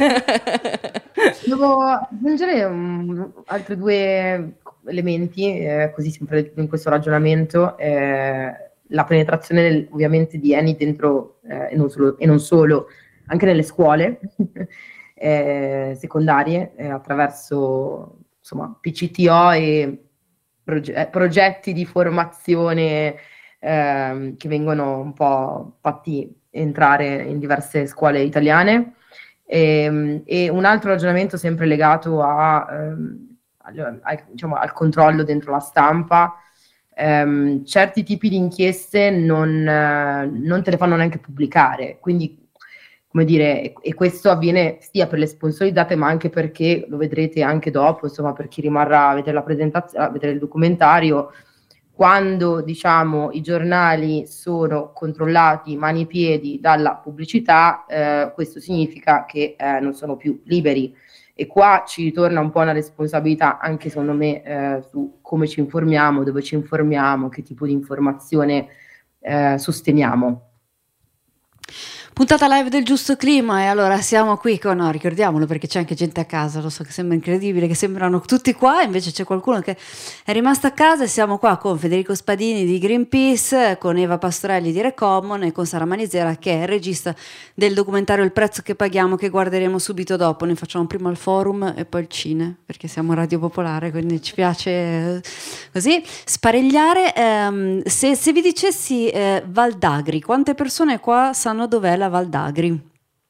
[SPEAKER 4] Devo aggiungere um, altri due elementi, eh, così sempre in questo ragionamento, eh, la penetrazione del, ovviamente di Eni dentro, eh, e, non solo, e non solo, anche nelle scuole eh, secondarie, eh, attraverso insomma P C T O e proge- progetti di formazione eh, che vengono un po' fatti entrare in diverse scuole italiane. E, e un altro ragionamento sempre legato a, ehm, al, al, diciamo, al controllo dentro la stampa. Ehm, certi tipi di inchieste non, eh, non te le fanno neanche pubblicare, quindi, come dire, e, e questo avviene sia per le sponsorizzate ma anche perché, lo vedrete anche dopo, insomma, per chi rimarrà a vedere la presentazione, a vedere il documentario, quando, diciamo, i giornali sono controllati mani e piedi dalla pubblicità, eh, questo significa che eh, non sono più liberi, e qua ci ritorna un po' una responsabilità anche secondo me eh, su come ci informiamo, dove ci informiamo, che tipo di informazione eh, sosteniamo.
[SPEAKER 1] Puntata live del Giusto Clima, e allora siamo qui con, no, ricordiamolo perché c'è anche gente a casa, lo so che sembra incredibile, che sembrano tutti qua, invece c'è qualcuno che è rimasto a casa, e siamo qua con Federico Spadini di Greenpeace, con Eva Pastorelli di Recommon e con Sara Manizera, che è regista del documentario Il prezzo che paghiamo, che guarderemo subito dopo. Noi facciamo prima il forum e poi il cine, perché siamo Radio Popolare, quindi ci piace così sparegliare. Ehm, se, se vi dicessi eh, Val d'Agri, quante persone qua sanno dov'è la Val d'Agri?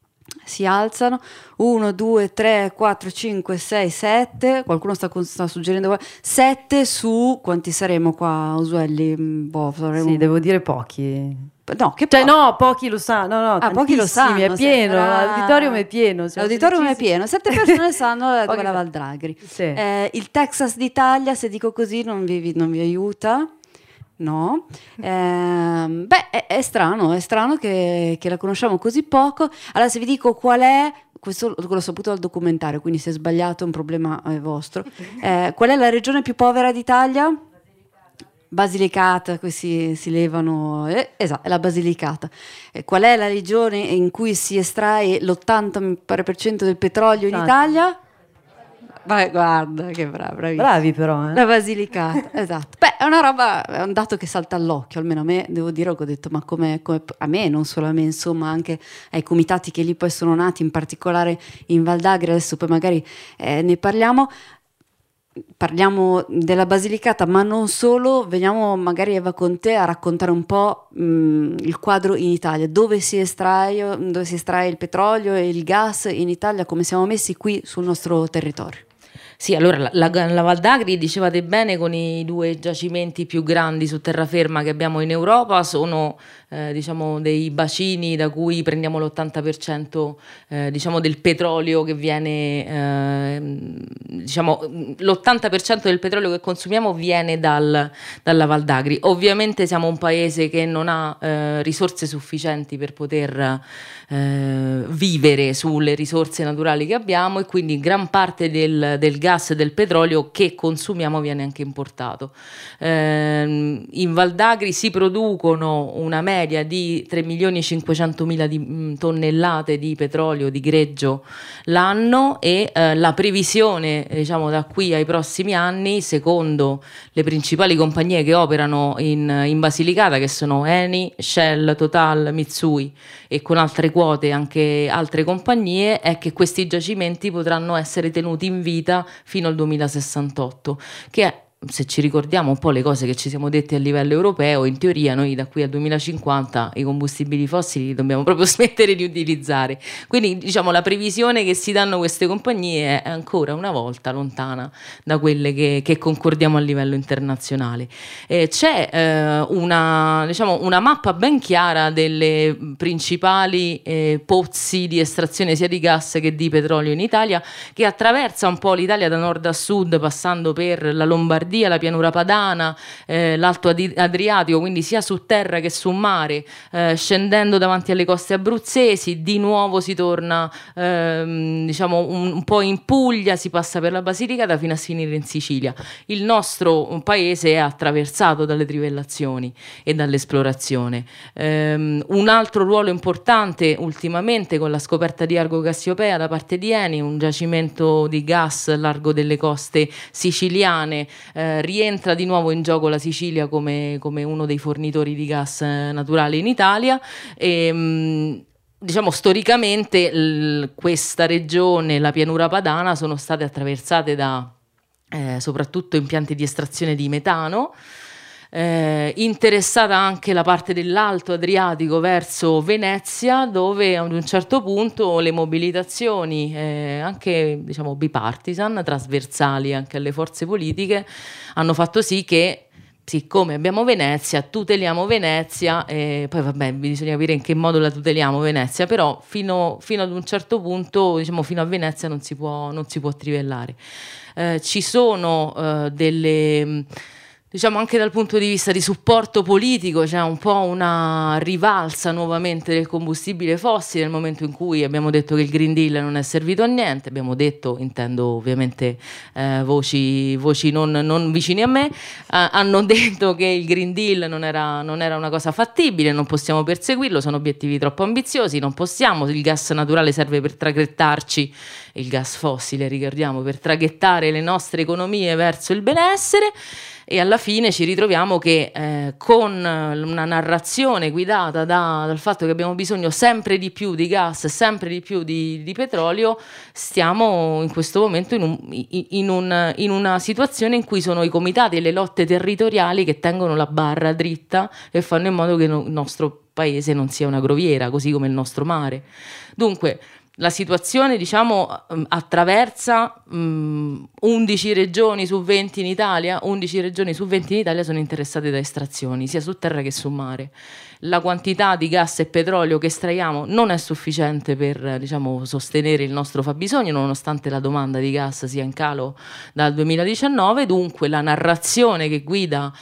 [SPEAKER 1] si alzano, uno, due, tre, quattro, cinque, sei, sette, qualcuno sta, sta suggerendo sette su quanti saremo qua, Usuelli? Boh, saremo...
[SPEAKER 2] Sì, devo dire pochi.
[SPEAKER 1] No, che
[SPEAKER 2] cioè
[SPEAKER 1] po-
[SPEAKER 2] no, pochi lo sanno, no, no,
[SPEAKER 1] ah, pochi lo sanno,
[SPEAKER 2] è pieno,
[SPEAKER 1] sarà...
[SPEAKER 2] l'auditorium è pieno.
[SPEAKER 1] L'auditorium è pieno, sette persone sanno dove la Val d'Agri.
[SPEAKER 2] Sì.
[SPEAKER 1] Eh, il Texas d'Italia, se dico così, non vi, non vi aiuta. No, eh, beh, è, è strano, è strano che, che la conosciamo così poco. Allora, se vi dico qual è, questo l'ho saputo dal documentario, quindi se è sbagliato è un problema eh, vostro. Eh, qual è la regione più povera d'Italia? Basilicata, qui si, si levano, eh, esatto, è la Basilicata. Eh, qual è la regione in cui si estrae l'ottanta per cento del petrolio in Italia? Vai, guarda che brava, bravissima.
[SPEAKER 2] Bravi però, eh.
[SPEAKER 1] La Basilicata, esatto. Beh, è una roba, è un dato che salta all'occhio, almeno a me, devo dire, ho detto, ma come, come a me, non solo a me, insomma, anche ai comitati che lì poi sono nati, in particolare in Val d'Agri, adesso poi magari eh, ne parliamo. Parliamo della Basilicata, ma non solo, veniamo magari Eva con te a raccontare un po' mh, il quadro in Italia, dove si estrae, dove si estrae il petrolio e il gas in Italia, come siamo messi qui sul nostro territorio.
[SPEAKER 5] Sì, allora la, la, la Val d'Agri, dicevate bene, con i due giacimenti più grandi su terraferma che abbiamo in Europa, sono eh, diciamo dei bacini da cui prendiamo l'ottanta per cento eh, diciamo del petrolio che viene, eh, diciamo l'ottanta per cento del petrolio che consumiamo viene dal, dalla Val d'Agri. Ovviamente siamo un paese che non ha eh, risorse sufficienti per poter eh, vivere sulle risorse naturali che abbiamo, e quindi gran parte del, del gas e del petrolio che consumiamo viene anche importato. Eh, in Val d'Agri si producono una media di tre milioni e cinquecentomila di mh, tonnellate di petrolio di greggio l'anno, e eh, la previsione, diciamo, da qui ai prossimi anni, secondo le principali compagnie che operano in, in Basilicata, che sono Eni, Shell, Total, Mitsui e con altre quote anche altre compagnie, è che questi giacimenti potranno essere tenuti in vita fino al duemilasessantotto, che è, se ci ricordiamo un po' le cose che ci siamo detti a livello europeo, in teoria noi da qui al duemilacinquanta i combustibili fossili li dobbiamo proprio smettere di utilizzare. Quindi, diciamo, la previsione che si danno queste compagnie è ancora una volta lontana da quelle che, che concordiamo a livello internazionale. Eh, c'è eh, una, diciamo, una mappa ben chiara delle principali eh, pozzi di estrazione sia di gas che di petrolio in Italia, che attraversa un po' l'Italia da nord a sud, passando per la Lombardia, la pianura padana, eh, l'Alto Adriatico, quindi sia su terra che su mare, eh, scendendo davanti alle coste abruzzesi, di nuovo si torna ehm, diciamo un, un po' in Puglia, si passa per la Basilicata fino a finire in Sicilia. Il nostro paese è attraversato dalle trivellazioni e dall'esplorazione. Um, un altro ruolo importante ultimamente, con la scoperta di Argo Cassiopea da parte di Eni, un giacimento di gas a largo delle coste siciliane, eh, rientra di nuovo in gioco la Sicilia come, come uno dei fornitori di gas eh, naturale in Italia. E, mh, diciamo storicamente l- questa regione, la pianura padana, sono state attraversate da eh, soprattutto impianti di estrazione di metano. Eh, interessata anche la parte dell'Alto Adriatico verso Venezia, dove ad un certo punto le mobilitazioni eh, anche, diciamo, bipartisan, trasversali anche alle forze politiche, hanno fatto sì che, siccome abbiamo Venezia, tuteliamo Venezia, e poi vabbè, bisogna capire in che modo la tuteliamo Venezia, però fino, fino ad un certo punto, diciamo, fino a Venezia non si può, non si può trivellare. Eh, ci sono eh, delle... Diciamo anche dal punto di vista di supporto politico c'è un po' una rivalsa nuovamente del combustibile fossile, nel momento in cui abbiamo detto che il Green Deal non è servito a niente. Abbiamo detto, intendo ovviamente eh, voci, voci non, non vicini a me, eh, hanno detto che il Green Deal non era, non era una cosa fattibile, non possiamo perseguirlo, sono obiettivi troppo ambiziosi, non possiamo, il gas naturale serve per traghettarci, il gas fossile, ricordiamo, per traghettare le nostre economie verso il benessere. E alla fine ci ritroviamo che eh, con una narrazione guidata da, dal fatto che abbiamo bisogno sempre di più di gas, sempre di più di, di petrolio, stiamo in questo momento in, un, in, un, in una situazione in cui sono i comitati e le lotte territoriali che tengono la barra dritta e fanno in modo che no, il nostro paese non sia una groviera, così come il nostro mare. Dunque, la situazione, diciamo, attraversa mh, undici regioni su venti in Italia, undici regioni su venti in Italia sono interessate da estrazioni, sia su terra che su mare. La quantità di gas e petrolio che estraiamo non è sufficiente per, diciamo, sostenere il nostro fabbisogno, nonostante la domanda di gas sia in calo dal duemiladiciannove, dunque la narrazione che guida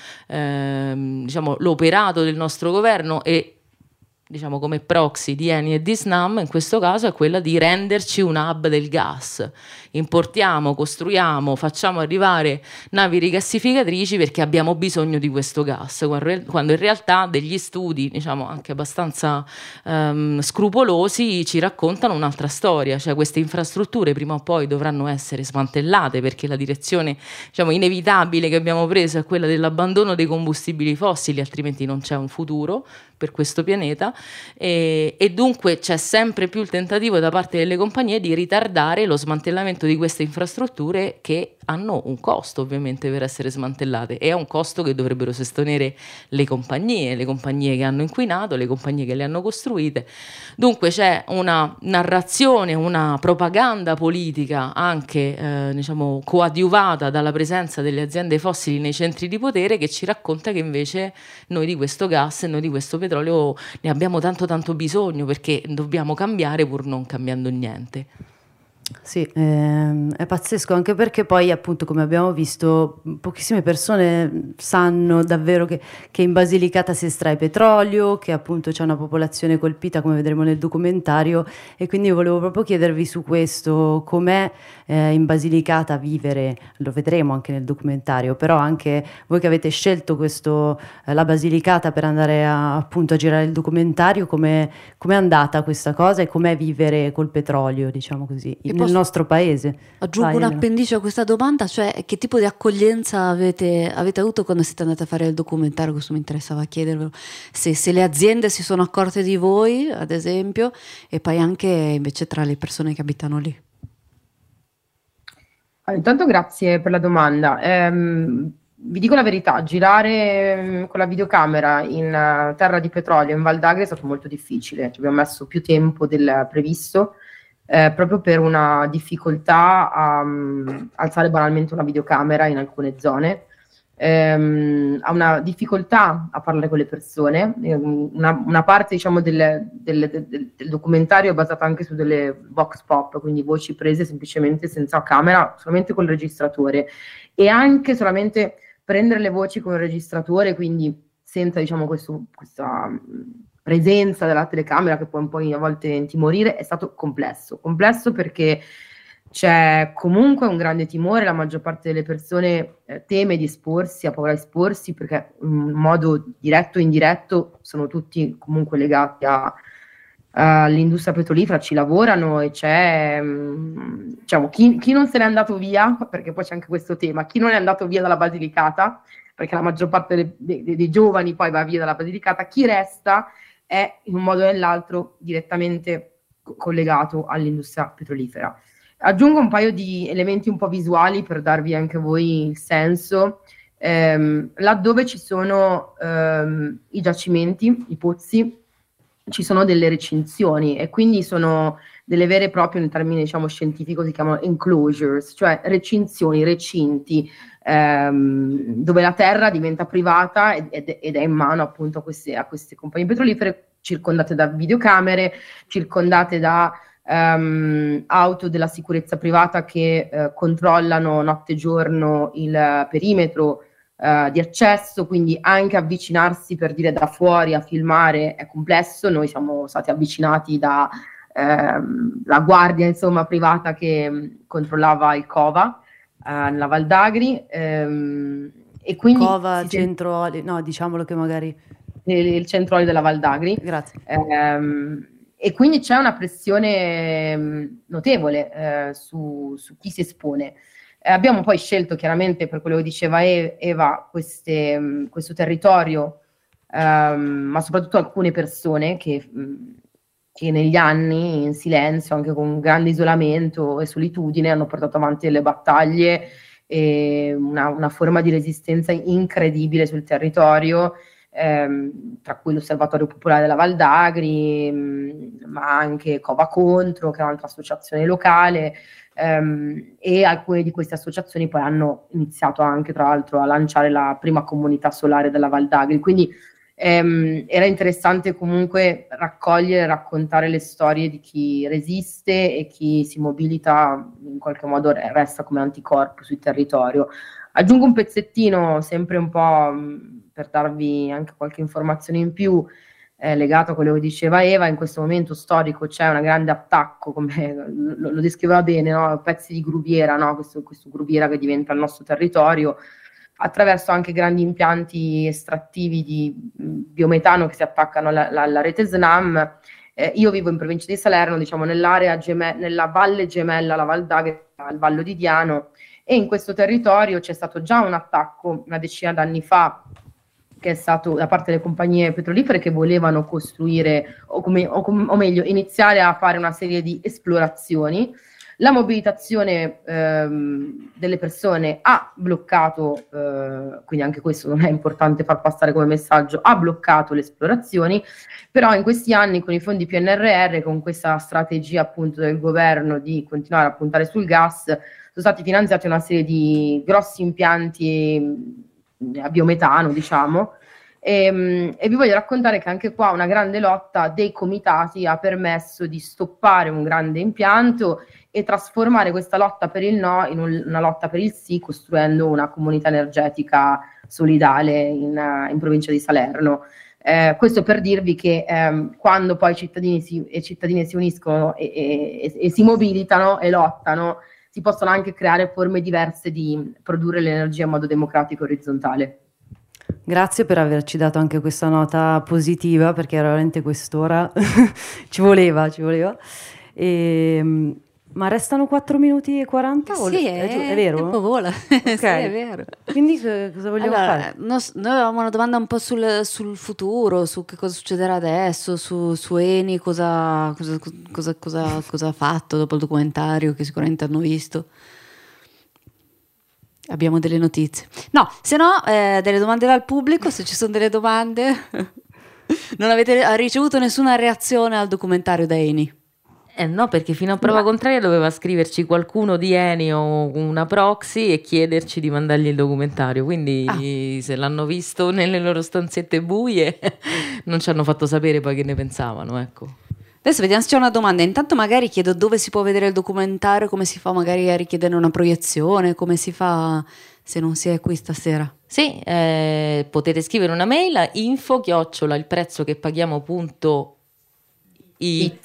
[SPEAKER 5] ehm, diciamo, l'operato del nostro governo e diciamo come proxy di Eni e di Snam in questo caso è quella di renderci un hub del gas. Importiamo, costruiamo, facciamo arrivare navi rigassificatrici perché abbiamo bisogno di questo gas, quando in realtà degli studi, diciamo anche abbastanza um, scrupolosi, ci raccontano un'altra storia, cioè queste infrastrutture prima o poi dovranno essere smantellate perché la direzione, diciamo, inevitabile che abbiamo preso è quella dell'abbandono dei combustibili fossili, altrimenti non c'è un futuro per questo pianeta, e, e dunque c'è sempre più il tentativo da parte delle compagnie di ritardare lo smantellamento di queste infrastrutture che hanno un costo ovviamente per essere smantellate, e è un costo che dovrebbero sostenere le compagnie, le compagnie che hanno inquinato, le compagnie che le hanno costruite. Dunque c'è una narrazione, una propaganda politica anche eh, diciamo coadiuvata dalla presenza delle aziende fossili nei centri di potere, che ci racconta che invece noi di questo gas e noi di questo petrolio ne abbiamo tanto tanto bisogno, perché dobbiamo cambiare pur non cambiando niente.
[SPEAKER 2] Sì, ehm, è pazzesco, anche perché poi appunto, come abbiamo visto, pochissime persone sanno davvero che, che in Basilicata si estrae petrolio, che appunto c'è una popolazione colpita, come vedremo nel documentario, e quindi volevo proprio chiedervi su questo, com'è eh, in Basilicata vivere, lo vedremo anche nel documentario, però anche voi che avete scelto questo, eh, la Basilicata per andare a, appunto a girare il documentario, come è andata questa cosa e com'è vivere col petrolio, diciamo così,
[SPEAKER 1] E
[SPEAKER 2] nel
[SPEAKER 1] posso-
[SPEAKER 2] nostro paese.
[SPEAKER 1] Aggiungo
[SPEAKER 2] Vai,
[SPEAKER 1] un
[SPEAKER 2] Elena.
[SPEAKER 1] appendice a questa domanda, cioè che tipo di accoglienza avete, avete avuto quando siete andati a fare il documentario? Questo mi interessava chiedervelo. Se, se le aziende si sono accorte di voi, ad esempio, e poi anche invece tra le persone che abitano lì.
[SPEAKER 4] Allora, intanto grazie per la domanda. Ehm, vi dico la verità, girare ehm, con la videocamera in eh, terra di petrolio in Val d'Agri è stato molto difficile. Ci abbiamo messo più tempo del previsto, eh, proprio per una difficoltà a mm, alzare banalmente una videocamera in alcune zone, ehm, a una difficoltà a parlare con le persone. ehm, Una, una parte, diciamo, del, del- del- del documentario è basata anche su delle vox pop, quindi voci prese semplicemente senza camera, solamente col registratore, e anche solamente prendere le voci con il registratore, quindi senza, diciamo, questo- questa mh, presenza della telecamera che può un po' a volte intimorire, è stato complesso. Complesso perché c'è comunque un grande timore, la maggior parte delle persone eh, teme di esporsi, ha paura di esporsi, perché in modo diretto o indiretto sono tutti comunque legati a- all'industria petrolifera, ci lavorano, e c'è, mh, diciamo, chi, chi non se n'è andato via, perché poi c'è anche questo tema, chi non è andato via dalla Basilicata, perché la maggior parte dei, dei- dei giovani poi va via dalla Basilicata, chi resta è in un modo o nell'altro direttamente co- collegato all'industria petrolifera. Aggiungo un paio di elementi un po' visuali per darvi anche voi il senso. Ehm, laddove ci sono ehm, i giacimenti, i pozzi, ci sono delle recinzioni, e quindi sono delle vere e proprie, nel termine, diciamo, scientifico si chiamano enclosures, cioè recinzioni, recinti, ehm, dove la terra diventa privata ed, ed- ed è in mano appunto a queste, a queste compagnie petrolifere, circondate da videocamere, circondate da ehm, auto della sicurezza privata che eh, controllano notte e giorno il perimetro eh, di accesso, quindi anche avvicinarsi, per dire, da fuori a filmare è complesso. Noi siamo stati avvicinati da ehm, la guardia, insomma, privata che mh, controllava il Cova eh, nella Val d'Agri, ehm, e quindi
[SPEAKER 2] Cova,
[SPEAKER 4] si sente-
[SPEAKER 2] centro, oli- no, diciamolo che magari...
[SPEAKER 4] il, il centro oli della Val d'Agri.
[SPEAKER 2] Grazie.
[SPEAKER 4] Ehm, e quindi c'è una pressione mh, notevole eh, su, su chi si espone. Eh, abbiamo poi scelto, chiaramente, per quello che diceva E- Eva, queste, mh, questo territorio, ehm, ma soprattutto alcune persone che, mh, che negli anni, in silenzio, anche con grande isolamento e solitudine, hanno portato avanti delle battaglie e una, una forma di resistenza incredibile sul territorio. ehm, tra cui l'Osservatorio Popolare della Val d'Agri, mh, ma anche Cova Contro, che è un'altra associazione locale, ehm, e alcune di queste associazioni poi hanno iniziato anche, tra l'altro, a lanciare la prima comunità solare della Val d'Agri. Quindi ehm, era interessante comunque raccogliere e raccontare le storie di chi resiste e chi si mobilita, in qualche modo resta come anticorpo sul territorio. Aggiungo un pezzettino, sempre un po' mh, per darvi anche qualche informazione in più, eh, legato a quello che diceva Eva. In questo momento storico c'è un grande attacco, come lo, lo descriveva bene, no? Pezzi di gruviera, no? questo, questo gruviera che diventa il nostro territorio, attraverso anche grandi impianti estrattivi di biometano che si attaccano alla, alla rete SNAM. Eh, io vivo in provincia di Salerno, diciamo nell'area geme- nella valle gemella alla Val d'Agri, al Vallo di Diano, e in questo territorio c'è stato già un attacco una decina d'anni fa, che è stato da parte delle compagnie petrolifere che volevano costruire, o, come, o, com- o meglio, iniziare a fare una serie di esplorazioni. La mobilitazione ehm, delle persone ha bloccato, eh, quindi anche questo non è importante far passare come messaggio, ha bloccato le esplorazioni, però in questi anni con i fondi P N R R, con questa strategia appunto del governo di continuare a puntare sul gas, sono stati finanziati una serie di grossi impianti a biometano, diciamo, e, e vi voglio raccontare che anche qua una grande lotta dei comitati ha permesso di stoppare un grande impianto e trasformare questa lotta per il no in un, una lotta per il sì, costruendo una comunità energetica solidale in, in provincia di Salerno. Eh, questo per dirvi che ehm, quando poi i cittadini si, e cittadine si uniscono e, e, e si mobilitano e lottano, si possono anche creare forme diverse di produrre l'energia in modo democratico e orizzontale.
[SPEAKER 2] Grazie per averci dato anche questa nota positiva, perché veramente quest'ora ci voleva, ci voleva. E, ma restano quattro minuti e quaranta?
[SPEAKER 1] Sì, è,
[SPEAKER 2] è, è vero?
[SPEAKER 1] Il tempo vola.
[SPEAKER 2] Okay.
[SPEAKER 1] Sì, è vero.
[SPEAKER 2] Quindi cosa vogliamo
[SPEAKER 1] allora,
[SPEAKER 2] fare?
[SPEAKER 1] Nos, noi avevamo una domanda un po' sul, sul futuro, su che cosa succederà adesso, su, su Eni, cosa, cosa, cosa, cosa, cosa ha fatto dopo il documentario che sicuramente hanno visto. Abbiamo delle notizie. No, se no, eh, delle domande dal pubblico, se ci sono delle domande. Non avete ricevuto nessuna reazione al documentario da Eni?
[SPEAKER 5] Eh no, perché fino a prova contraria doveva scriverci qualcuno di Eni o una proxy e chiederci di mandargli il documentario, quindi ah. se l'hanno visto nelle loro stanzette buie non ci hanno fatto sapere poi che ne pensavano, ecco.
[SPEAKER 1] Adesso vediamo se c'è una domanda. Intanto magari chiedo dove si può vedere il documentario, come si fa magari a richiedere una proiezione, come si fa se non si è qui stasera.
[SPEAKER 5] Sì, eh, potete scrivere una mail a info chiocciola il prezzo che paghiamo punto it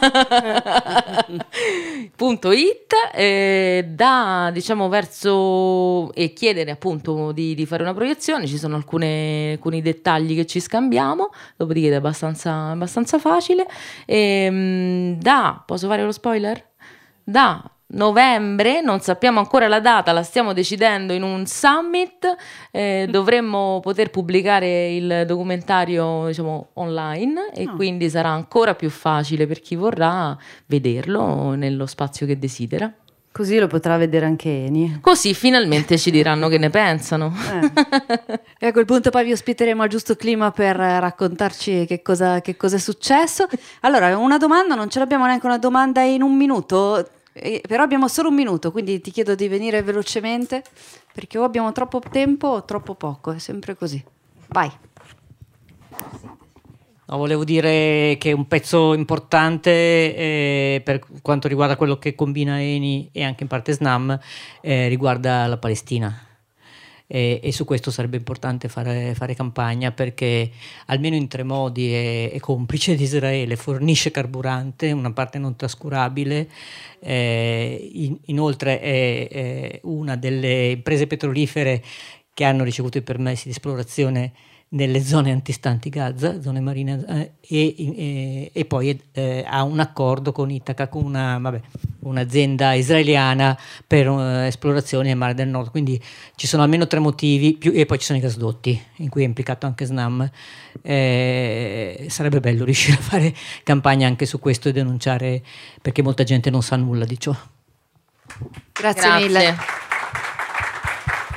[SPEAKER 5] punto it eh, da diciamo verso e chiedere appunto di, di fare una proiezione. Ci sono alcune, alcuni dettagli che ci scambiamo, dopodiché è abbastanza, abbastanza facile. E, da posso fare lo spoiler? Da novembre, non sappiamo ancora la data, la stiamo decidendo in un summit, eh, dovremmo poter pubblicare il documentario, diciamo, online, e oh. quindi sarà ancora più facile per chi vorrà vederlo nello spazio che desidera.
[SPEAKER 2] Così lo potrà vedere anche Eni.
[SPEAKER 5] Così finalmente ci diranno che ne pensano.
[SPEAKER 1] Eh. E a quel punto poi vi ospiteremo al giusto clima per raccontarci che cosa, che cosa è successo. Allora, una domanda, non ce l'abbiamo neanche una domanda in un minuto. Eh, però abbiamo solo un minuto, quindi ti chiedo di venire velocemente, perché o abbiamo troppo tempo o troppo poco, è sempre così. Vai.
[SPEAKER 6] No, volevo dire che un pezzo importante eh, per quanto riguarda quello che combina Eni e anche in parte SNAM eh, riguarda la Palestina. E, e su questo sarebbe importante fare, fare campagna, perché almeno in tre modi è, è complice di Israele, fornisce carburante, una parte non trascurabile, eh, in, inoltre è, è una delle imprese petrolifere che hanno ricevuto i permessi di esplorazione nelle zone antistanti Gaza, zone marine, eh, e, e, e poi eh, ha un accordo con Itaca, con una, vabbè, un'azienda israeliana per uh, esplorazione nel Mare del Nord. Quindi ci sono almeno tre motivi, più, e poi ci sono i gasdotti, in cui è implicato anche SNAM. Eh, sarebbe bello riuscire a fare campagna anche su questo e denunciare, perché molta gente non sa nulla di ciò.
[SPEAKER 1] Grazie,
[SPEAKER 5] Grazie.
[SPEAKER 1] mille. Sì.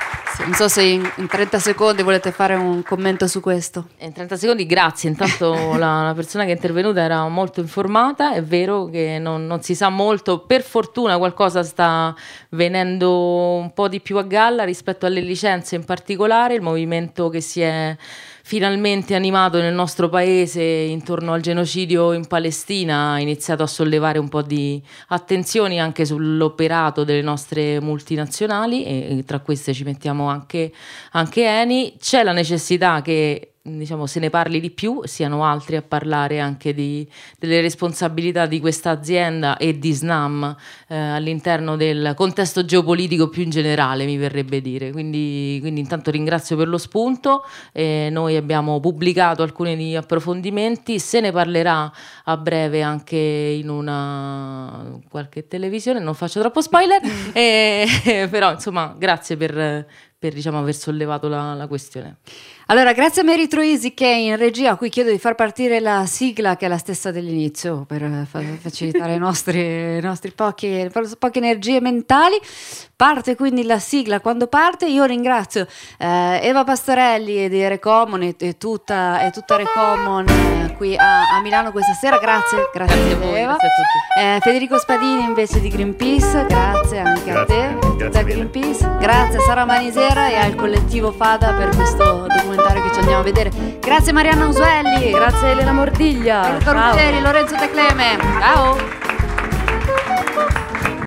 [SPEAKER 1] Non so se in, in trenta secondi volete fare un commento su questo.
[SPEAKER 5] In trenta secondi, grazie. Intanto la, la persona che è intervenuta era molto informata, è vero che non, non si sa molto, per fortuna qualcosa sta venendo un po' di più a galla rispetto alle licenze in particolare, il movimento che si è finalmente animato nel nostro paese intorno al genocidio in Palestina ha iniziato a sollevare un po' di attenzioni anche sull'operato delle nostre multinazionali e, e tra queste ci mettiamo anche, anche Eni. C'è la necessità che diciamo se ne parli di più, siano altri a parlare anche di, delle responsabilità di questa azienda e di Snam eh, all'interno del contesto geopolitico più in generale, mi verrebbe dire. Quindi, quindi intanto ringrazio per lo spunto, eh, noi abbiamo pubblicato alcuni approfondimenti, se ne parlerà a breve anche in una qualche televisione, non faccio troppo spoiler, eh, però insomma grazie per, per diciamo aver sollevato la, la questione.
[SPEAKER 1] Allora, grazie a Mary Troisi che è in regia, a cui chiedo di far partire la sigla che è la stessa dell'inizio per fa- facilitare i nostri, i nostri pochi, poche energie mentali. Parte quindi la sigla. Quando parte io ringrazio eh, Eva Pastorelli di Recommon e, e tutta, e tutta Recommon eh, qui a, a Milano questa sera, grazie, grazie, grazie a voi, Eva. Grazie a tutti. Eh, Federico Spadini invece di Greenpeace, grazie anche
[SPEAKER 3] grazie,
[SPEAKER 1] a te,
[SPEAKER 3] grazie
[SPEAKER 1] da Greenpeace, grazie a Sara Manisera e al collettivo Fada per questo documentario che ci andiamo a vedere. Grazie Marianna Usuelli,
[SPEAKER 2] grazie Elena Mordiglia,
[SPEAKER 1] Luca Ruggeri, Lorenzo Tecleme, ciao.